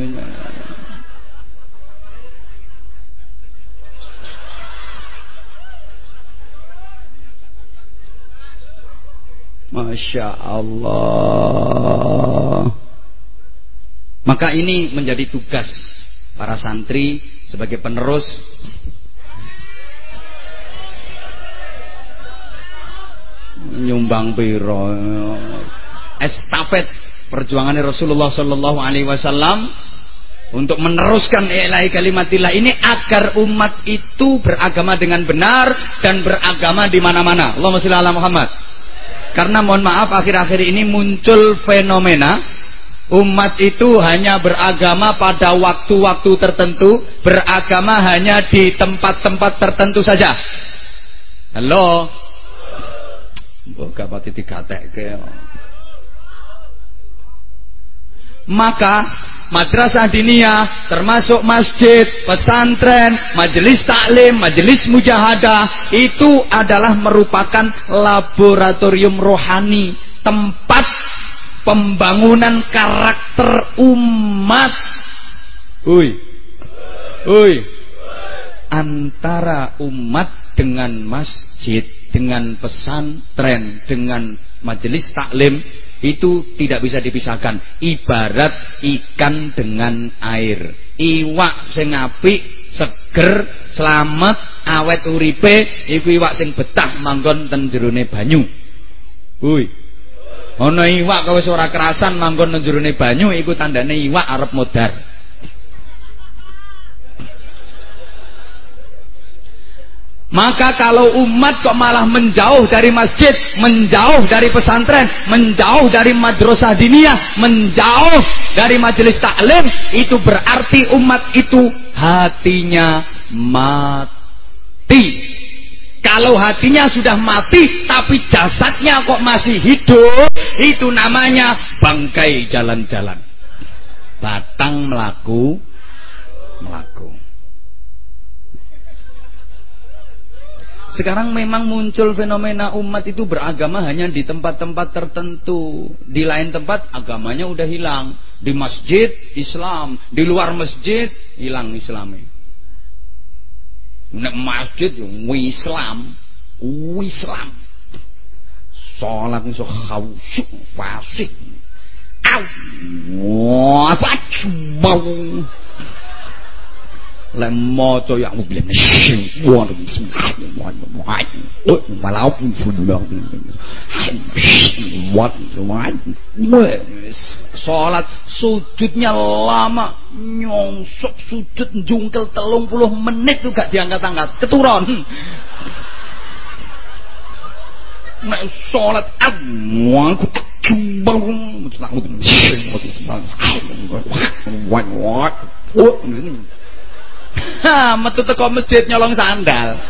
Masya Allah. Maka ini menjadi tugas para santri sebagai penerus nyumbang timbang piro. Estafet perjuangan Rasulullah sallallahu alaihi wasallam untuk meneruskan ilahi kalimatillah ini agar umat itu beragama dengan benar dan beragama di mana-mana. Allahumma shalli ala Muhammad. Karena mohon maaf akhir-akhir ini muncul fenomena umat itu hanya beragama pada waktu-waktu tertentu, beragama hanya di tempat-tempat tertentu saja. Halo. Mbok gak pati digatekke. Maka madrasah diniyah termasuk masjid, pesantren, majelis taklim, majelis mujahadah itu adalah merupakan laboratorium rohani, tempat pembangunan karakter umat. Ui, ui, antara umat dengan masjid, dengan pesantren, dengan majelis taklim itu tidak bisa dipisahkan. Ibarat ikan dengan air. Iwak sing apik, seger, selamat, awet uripe, iku iwak sing betah manggon ten jerone banyu. Hui. Ana iwak kok wis ora kerasan manggon ten jerone banyu, iku tandane iwak arep modar. Maka kalau umat kok malah menjauh dari masjid, menjauh dari pesantren, menjauh dari madrasah diniyah, menjauh dari majelis taklim, itu berarti umat itu hatinya mati. Kalau hatinya sudah mati tapi jasadnya kok masih hidup, itu namanya bangkai jalan-jalan. Batang melaku melaku. Sekarang memang muncul fenomena umat itu beragama hanya di tempat-tempat tertentu. Di lain tempat agamanya udah hilang. Di masjid Islam, di luar masjid hilang Islamnya. Nek masjid Islam, Islam. Salat iso khusyuk, fasik. Aw, apa bau. Lek maca ya mublim syaitan bismillahirrahmanirrahim malau pun sudah salat sujudnya lama nyongsok sujud jungkel telung puluh menit tuh gak diangkat-angkat keturun. Nek salat awang ha, metu teko masjid nyolong sandal.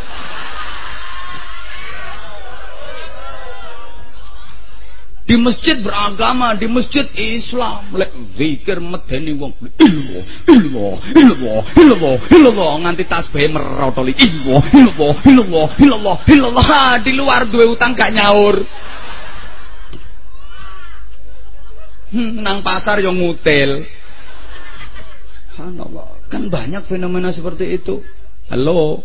Di masjid beragama, di masjid Islam, lek zikir medeni wong ilmu, ilmu, ilmu, ilmu, ilmu nganti tasbih merotoli ilmu, ilmu, ilmu, ilmu, ilmu. Ha, di luar duwe utang gak nyaur. Hmm, nang pasar yo ngutil. Subhanallah. Kan banyak fenomena seperti itu. Halo.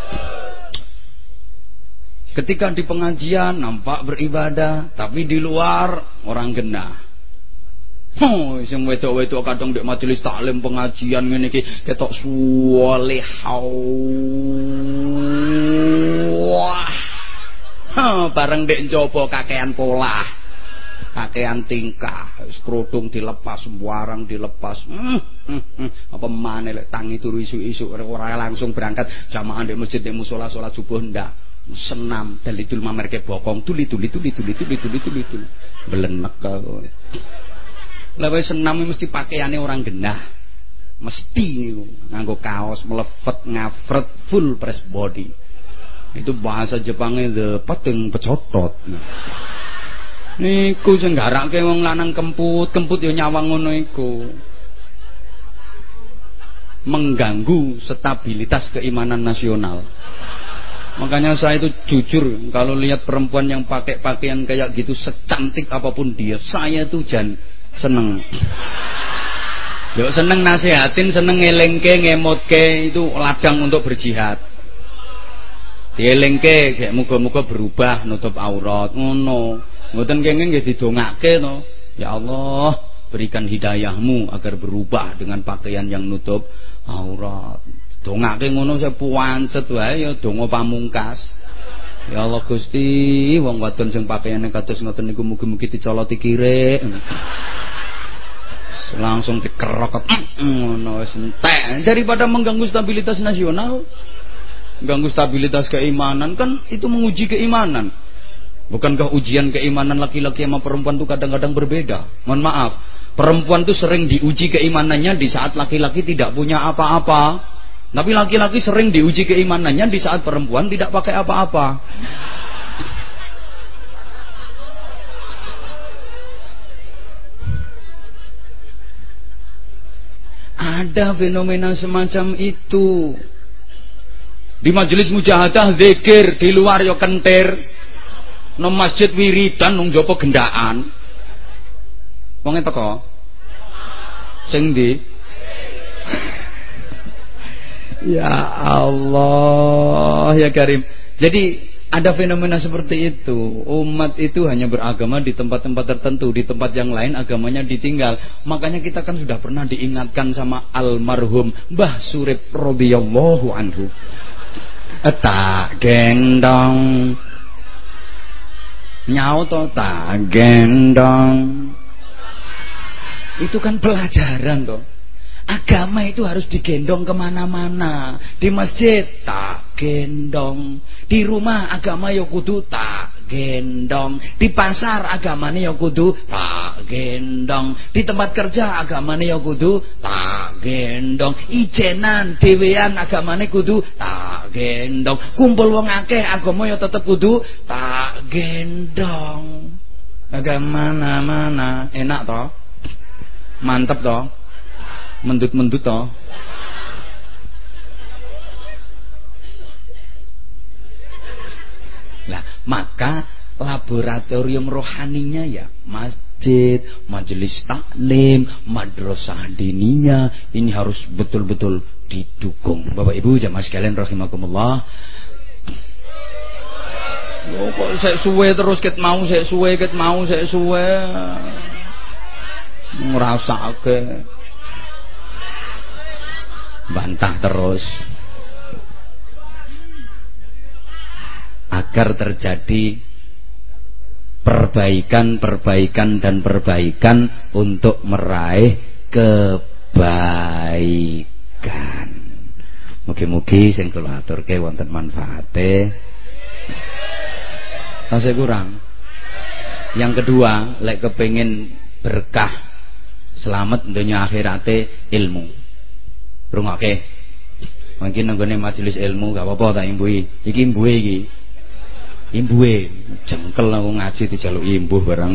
Ketika di pengajian nampak beribadah, tapi di luar orang genah. Oh, sing wedok-wedok kadang ndek majelis taklim pengajian ngene iki ketok salehah. Wah. Ha, bareng ndek njaba kakean pola. Kakean tingkah, skrodong dilepas, sembarang dilepas. Hmm, hmm, hmm. Apa maneh lek tangi turu isuk-isuk ora langsung berangkat jamaah di masjid di musala salat subuh ndak. Senam dalidul mamerke bokong tuli tuli tuli tuli tuli tuli tuli tuli. Belenek kok. Lah wis senam mesti pakaiane orang genah. Mesti niku nganggo kaos melevet ngafret full press body. Itu bahasa Jepangnya the peteng pecotot. Niku sing garake wong lanang kemput, kemput ya nyawang ngono iku. Mengganggu stabilitas keimanan nasional. Makanya saya itu jujur kalau lihat perempuan yang pakai pakaian kayak gitu secantik apapun dia, saya tuh jan seneng. Yo seneng nasihatin, seneng ngelengke, ngemotke, itu ladang untuk berjihad. Dielengke, kayak muga-muga berubah nutup aurat ngono. Ngoten kenging nggih didongake to. Ya Allah, berikan hidayahmu agar berubah dengan pakaian yang nutup aurat. Dongake ngono saya puancet wae ya donga pamungkas. Ya Allah Gusti, wong wadon sing pakaiane kados ngoten niku mugi-mugi dicoloti kirek. Langsung dikerokot ngono wis entek daripada mengganggu stabilitas nasional. Mengganggu stabilitas keimanan kan itu menguji keimanan. Bukankah ujian keimanan laki-laki sama perempuan itu kadang-kadang berbeda? Mohon maaf, perempuan itu sering diuji keimanannya di saat laki-laki tidak punya apa-apa. Tapi laki-laki sering diuji keimanannya di saat perempuan tidak pakai apa-apa. Ada fenomena semacam itu. Di majelis mujahadah zikir, di luar yo kentir. Nang masjid wiridan nang jopo gendaan. Wong e teko. Sing ndi? Ya Allah, ya Karim. Jadi ada fenomena seperti itu. Umat itu hanya beragama di tempat-tempat tertentu, di tempat yang lain agamanya ditinggal. Makanya kita kan sudah pernah diingatkan sama almarhum Mbah Surip radhiyallahu anhu. Tak gendong nyauto tak gendong. Itu kan pelajaran toh. Agama itu harus digendong kemana-mana. Di masjid tak gendong, di rumah agama ya kudu tak gendong, di pasar agamane ya kudu tak gendong, di tempat kerja agamane ya kudu tak gendong, ijenan dhewean agamane kudu tak gendong, kumpul wong akeh agama ya tetep kudu tak gendong. Agama mana-mana enak toh, mantep toh, mendut-mendut toh. Lah, maka laboratorium rohaninya ya masjid, majelis taklim, madrasah diniyah ini harus betul-betul didukung. Bapak Ibu jamaah sekalian rahimakumullah. Oh, kok sek suwe terus ket mau sek suwe ket mau sek suwe. Ngrasake. Bantah terus. Agar terjadi perbaikan-perbaikan dan perbaikan untuk meraih kebaikan. Mugi-mugi sing kula aturke wonten manfaate. Tasih kurang. Yang kedua, lek kepengin berkah selamat dunya akhirate ilmu. Rungokke. Mungkin nanggone majelis ilmu gak apa-apa tak imbui. Iki imbuhe iki. Imbuhe jengkel aku ngaji dijaluk imbuh barang.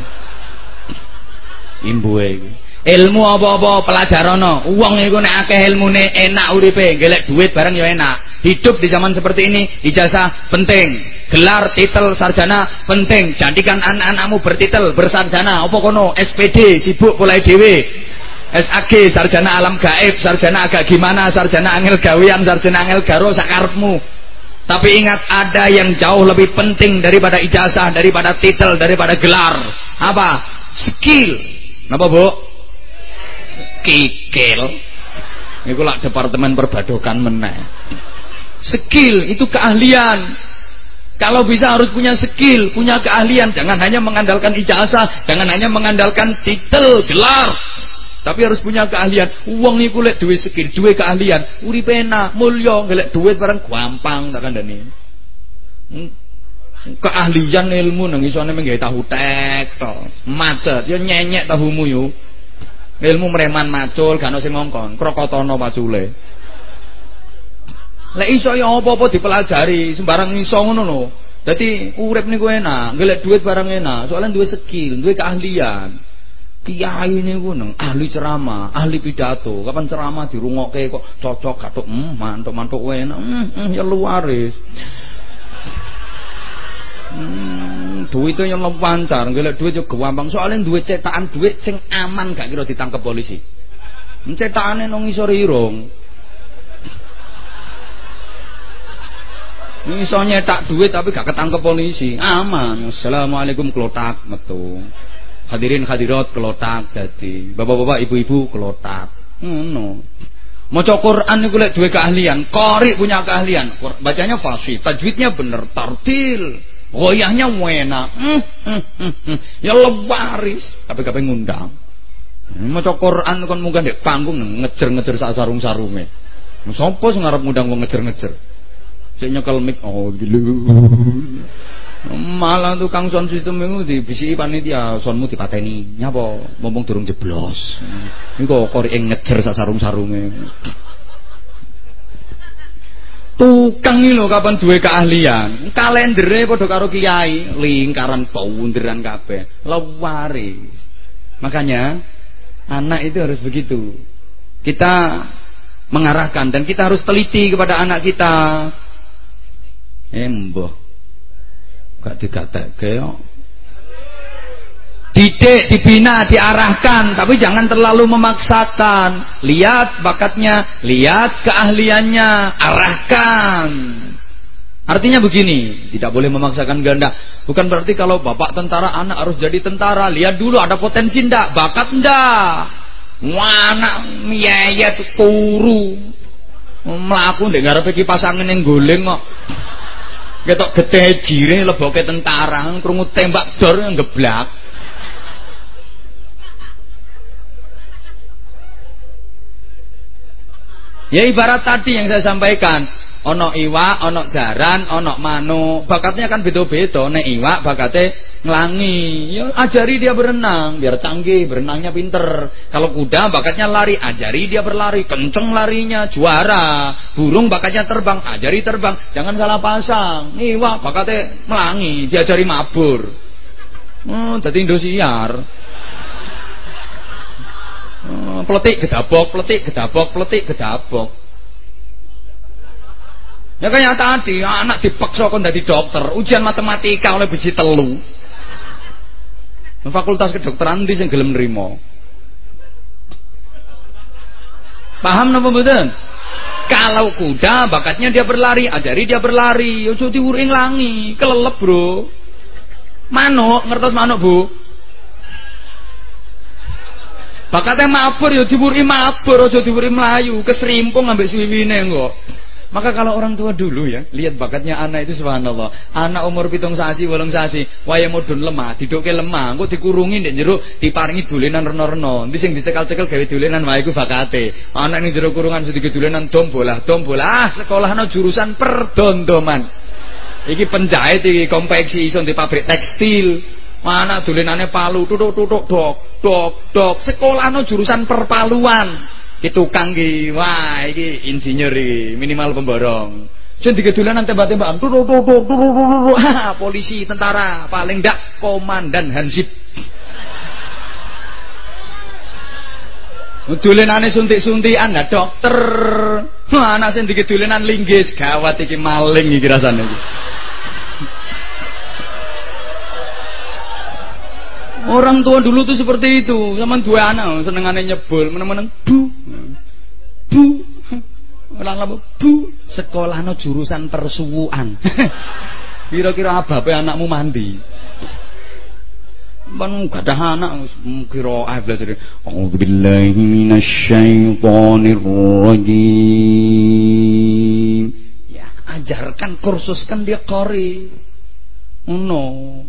Imbuhe iki. Ilmu apa-apa pelajarana. Wong iku nek akeh ilmune enak uripe, golek duit barang ya enak. Hidup di zaman seperti ini ijazah penting, gelar titel sarjana penting. Jadikan anak-anakmu bertitel bersarjana. Apa kono S P D sibuk mulai dhewe. S A G sarjana alam gaib, sarjana agak gimana, sarjana angel gawean, sarjana angel garo sakarepmu. Tapi ingat ada yang jauh lebih penting daripada ijazah, daripada titel, daripada gelar. Apa? Skill. Napa, Bu? Kikil. Niku lak departemen perbadokan meneh. Skill itu keahlian. Kalau bisa harus punya skill, punya keahlian. Jangan hanya mengandalkan ijazah, jangan hanya mengandalkan titel, gelar. Tapi harus punya keahlian. Uang niku lek duwe skill, duwe keahlian, uripe enak, mulya, golek duit barang gampang tak kandhani. Hmm. Keahlian ilmu nang isone menggawe tahu tek to. Macet, yo nyenyek tahumu yo. Ilmu mereman macul, gak ono sing ngongkon, krokotana pacule. Lek iso ya apa-apa dipelajari, sembarang iso ngono lho. Dadi urip niku enak, golek duit barang enak, soalnya duwe skill, duwe keahlian. Kiai niku nang ahli ceramah, ahli pidato. Kapan ceramah dirungokke kok cocok katuk, hmm, mantuk-mantuk enak, hmm, hmm, ya luaris. Hmm, duitnya yang lancar, golek duit yo gampang. Soalnya duit cetakan duit sing aman gak kira ditangkap polisi. Cetakane nang ngisor irung. Iso nyetak duit tapi gak ketangkep polisi, aman. Assalamualaikum klotak metu. Hadirin hadirat kelotak dadi. Bapak-bapak, ibu-ibu kelotak. Ngono. Maca Quran niku lek duwe keahlian, qari punya keahlian, bacanya fasih, tajwidnya bener, tartil, goyahnya wena. Hmm, hmm, hmm, hmm. Ya lebaris, kabeh-kabeh ngundang. Maca Quran kon munggah ndek panggung ngejer-ngejer sak sarung-sarunge. Sopo sing ngarep ngundang wong ngejer-ngejer? Sik nyekel mic, oh gila. Malah tukang sound system itu dibisiki panitia, soundmu dipateni. Nyapa? Mumpung durung jeblos. Niku kok korike ngejer sak sarung-sarunge. Tukang iki lho kapan duwe keahlian. Kalendere padha karo kiai, lingkaran bunderan kabeh. Lewaris. Makanya anak itu harus begitu. Kita mengarahkan dan kita harus teliti kepada anak kita. Emboh gak dikatakan yo. Didik, dibina, diarahkan, tapi jangan terlalu memaksakan. Lihat bakatnya, lihat keahliannya, arahkan. Artinya begini, tidak boleh memaksakan ganda. Bukan berarti kalau bapak tentara, anak harus jadi tentara. Lihat dulu ada potensi ndak, bakat ndak. Anak miyayat turu. Mlaku ndek ngarepe kipas angin yang goleng kok. Ketok getih jire leboke tentara, krungu tembak dor ngeblak. Ya ibarat tadi yang saya sampaikan, ono iwak, ono jaran, ono manuk. Bakatnya kan beda-beda. Nek iwak bakate nglangi, ya ajari dia berenang biar canggih, berenangnya pinter. Kalau kuda bakatnya lari, ajari dia berlari, kenceng larinya, juara. Burung bakatnya terbang, ajari terbang, jangan salah pasang. Iwak bakatnya melangi, diajari mabur. Oh, dadi Indosiar. Oh, peletik gedabok, peletik gedabok, peletik gedabok. Ya kayak tadi, anak dipaksa kon dadi dokter, ujian matematika oleh biji telu. Fakultas kedokteran ndi sing gelem nrimo? Paham napa mboten? Kalau kuda bakatnya dia berlari, ajari dia berlari, ojo diwuri nglangi, kelelep, Bro. Manuk, ngertos manuk, Bu? Bakatnya mabur ya diwuri mabur, ojo diwuri melayu, keserimpung ambek suwiwine kok. Maka kalau orang tua dulu ya, lihat bakatnya anak itu subhanallah. Anak umur pitung sasi, wolong sasi, waya mudun lemah, diduke lemah, engko dikurungi ndek jero diparingi dolenan reno-reno. Endi sing dicekal-cekel gawe dolenan wae iku bakate. Anak ning jero kurungan sedikit dolenan dom bola, dom bola. Ah, sekolahno jurusan perdondoman. Iki penjahit iki konveksi iso di pabrik tekstil. Anak dolenane palu, tutuk-tutuk dok, dok, dok. Sekolahno jurusan perpaluan. Ki tukang ki, wah iki insinyur iki, minimal pemborong. Sing digedulanan tembak-tembakan, tutuk tutuk tutuk, ha, polisi, tentara, paling ndak komandan Hansip. Dolenane suntik-suntikan, nah dokter. Wah, anak sing digedulanan linggis, gawat iki maling iki rasane iki. Orang tua dulu tuh seperti itu, sama dua anak senengane nyebul, meneng-meneng bu, bu, orang lama bu, sekolahno jurusan persuwuan. Kira-kira abape anakmu mandi. Ban gak ada anak kira ah belajar. A'udzubillahi minasyaitonir rajim. Ya, ajarkan, kursuskan dia qari. Oh no.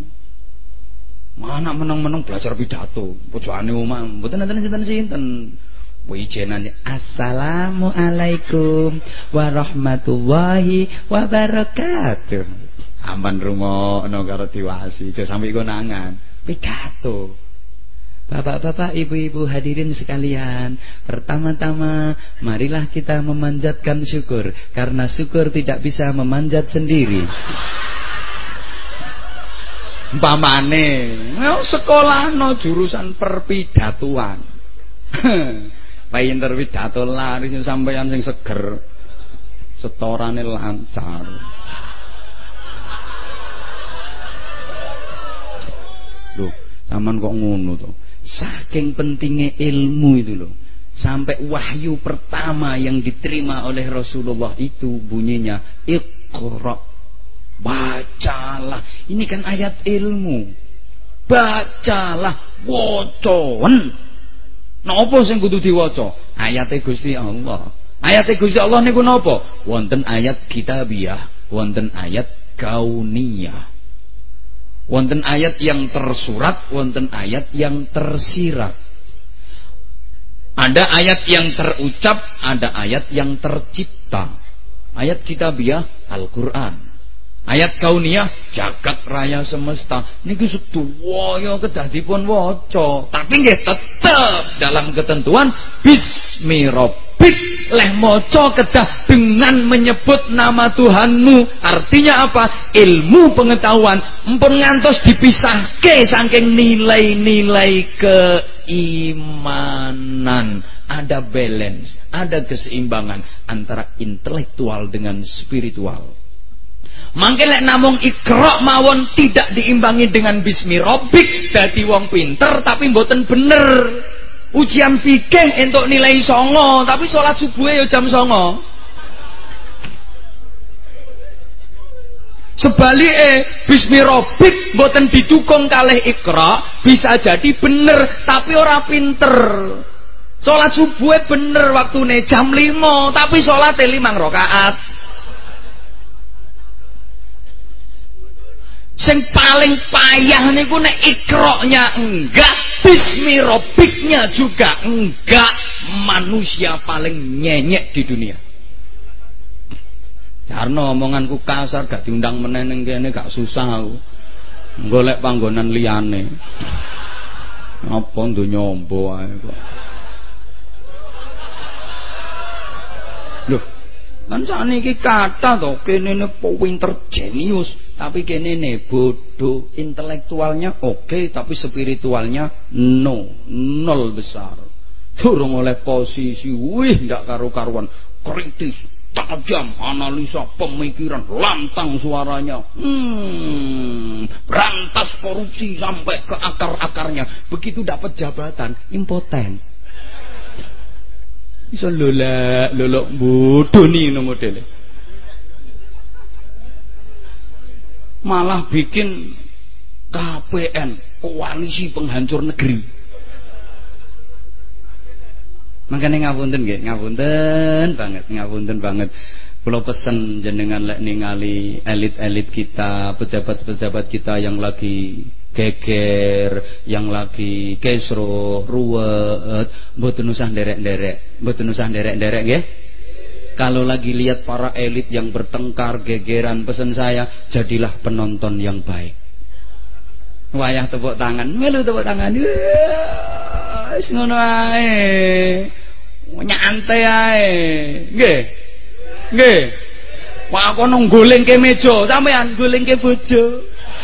Mana menang-menang belajar pidato, pojokane omah, mboten enten sinten-sinten. Wijenan Assalamualaikum warahmatullahi wabarakatuh. Aman rungokno karo diwasi, aja sampe konangan. Pidato. Bapak-bapak, ibu-ibu hadirin sekalian, pertama-tama marilah kita memanjatkan syukur, karena syukur tidak bisa memanjat sendiri. Umpamane, sekolah no jurusan perpidatuan. Pinter pidato laris sampeyan sing seger. Setorane lancar. Loh, sampean kok ngono to? Saking pentingnya ilmu itu loh. Sampai wahyu pertama yang diterima oleh Rasulullah itu bunyinya Iqra. Bacalah, ini kan ayat ilmu. Bacalah, wocon. Napa sing kudu diwaca? Ayate Gusti Allah. Ayat Gusti Allah niku napa? Wonten ayat kitabiah, wonten ayat kauniyah. Wonten ayat yang tersurat, wonten ayat yang tersirat. Ada ayat yang terucap, ada ayat yang tercipta. Ayat kitabiah Al-Qur'an. Ayat kauniyah jagat raya semesta. Niki sedaya kedah dipun waca, tapi nggih tetep dalam ketentuan bismi rabbik. Leh maca kedah dengan menyebut nama Tuhanmu. Artinya apa? Ilmu pengetahuan mpun ngantos dipisahke saking nilai-nilai keimanan. Ada balance, ada keseimbangan antara intelektual dengan spiritual. Mangke lek namung Iqra mawon tidak diimbangi dengan bismi rabbik, dadi wong pinter tapi mboten bener. Ujian fikih entuk nilai songo, tapi sholat subuh ya jam songo. Sebaliknya bismi rabbik mboten didukung kalih Iqra, bisa jadi bener tapi ora pinter. Sholat subuh bener waktune jam lima, tapi sholat limang rakaat. Sing paling payah niku nek Iqra-nya enggak, bismi rabbiknya juga enggak, manusia paling nyenyek di dunia. Karena omonganku kasar gak diundang meneh ning kene gak susah aku. Golek panggonan liyane. Apa donya ombo ae kok. Loh, kan sakniki kata to kene ne pinter jenius, tapi kene ne bodoh. Intelektualnya oke, okay, tapi spiritualnya no, nol besar. Durung oleh posisi, wih ndak karu-karuan, kritis, tajam, analisa, pemikiran, lantang suaranya. Hmm, berantas korupsi sampai ke akar-akarnya. Begitu dapat jabatan, impoten. Iso lola, lolok bodoh nih no modelnya. Malah bikin K P N, koalisi penghancur negeri. Makanya ngapunten nggih, ngapunten banget, ngapunten banget. Kula pesen jenengan lek ningali elit-elit kita, pejabat-pejabat kita yang lagi geger, yang lagi kesro, ruwet, mboten usah nderek-nderek, mboten usah nderek-nderek nggih. Kalau lagi lihat para elit yang bertengkar, gegeran, pesan saya, jadilah penonton yang baik. Wayah tepuk tangan, melu tepuk tangan. Wis ngono ae. Nyantai ae. Nggih. Nggih. Wah kono golengke meja, sampean golengke bojo.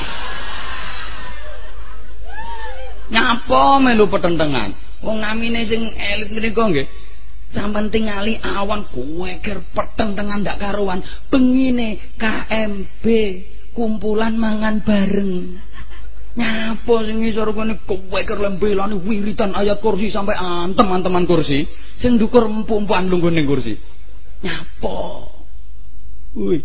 Nyapa melu petentengan. Wong namine sing elit menika nggih. Sampeyan tingali awan kuweker pertentangan ndak karuan. Bengine K M B kumpulan mangan bareng. Nyapa sing ngisor kene kuweker lembelane wiritan ayat kursi sampai antem-anteman kursi. Sing ndukur empuk-empukan lungguh ning kursi. Nyapa? Wih.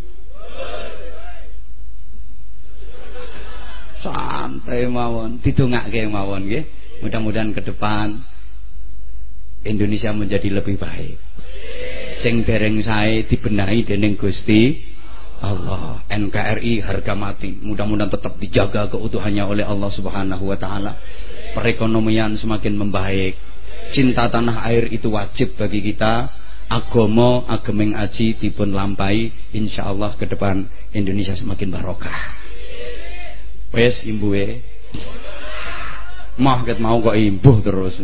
Santai mawon, didongake mawon nggih. Mudah-mudahan ke depan Indonesia menjadi lebih baik. Sing dereng sae dibenahi dening Gusti Allah. N K R I harga mati. Mudah-mudahan tetap dijaga keutuhannya oleh Allah Subhanahu wa taala. Perekonomian semakin membaik. Cinta tanah air itu wajib bagi kita. Agama, agemeng aji dipun lampahi, insyaallah ke depan Indonesia semakin barokah. Wes imbuhe. Mah ket mau kok imbuh terus.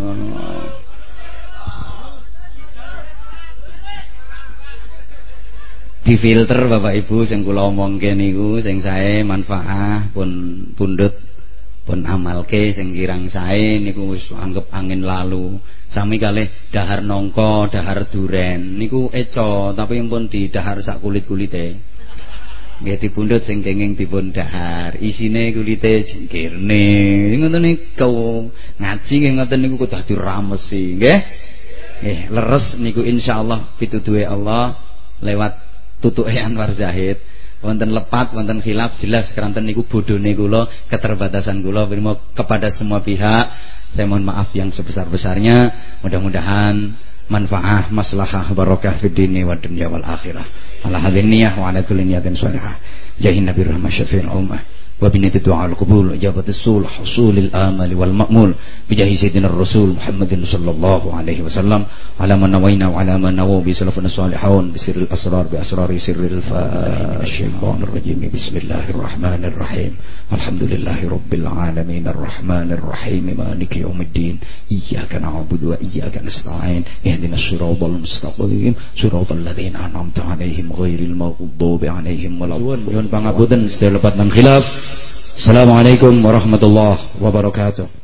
Difilter Bapak Ibu sing kula omongke niku sing sae manfaat pun pundhut pun amalke, sing kirang sae niku wis anggap angin lalu. Sami kalih dahar nongko, dahar duren niku eco tapi pun di dahar sak kulit-kulite. Nggih dipundhut sing kenging dipun dahar, isine kulite jengkirne. Ngoten niku. Ngaji nggih ngoten niku kudu diramesi, nggih. Nggih, leres niku insyaallah pituduhe Allah lewat tutuke Anwar Zahid. Wonten lepat, wonten khilaf, jelas keranten niku bodhone kula, keterbatasan kula. Kepada semua pihak saya mohon maaf yang sebesar-besarnya. Mudah-mudahan manfaah, maslahah, barakah fid dini wad dunya wal akhirah. Ala hadhihi niyyah wa ala kulli niyatin shalihah. Jahin Nabi rahmah syafi'il ummah wa binati du'a al-qabul ijabatis sul husulil amal wal ma'mul bijahi sayyidina rasul Muhammadin sallallahu alaihi wasallam ala man nawaina wa ala man nawu bi salafun salihun bi sirril asrar bi asrari sirril fasyaitanir rajim. Bismillahirrahmanirrahim. Alhamdulillahi rabbil alamin arrahmanir rahim maliki yaumiddin iyyaka na'budu wa iyyaka nasta'in ihdinas siratal mustaqim siratal ladzina an'amta 'alaihim ghairil maghdubi 'alaihim waladdallin. Nyuwun pangapunten sedaya lepat nang khilaf. Assalamualaikum warahmatullahi wabarakatuh.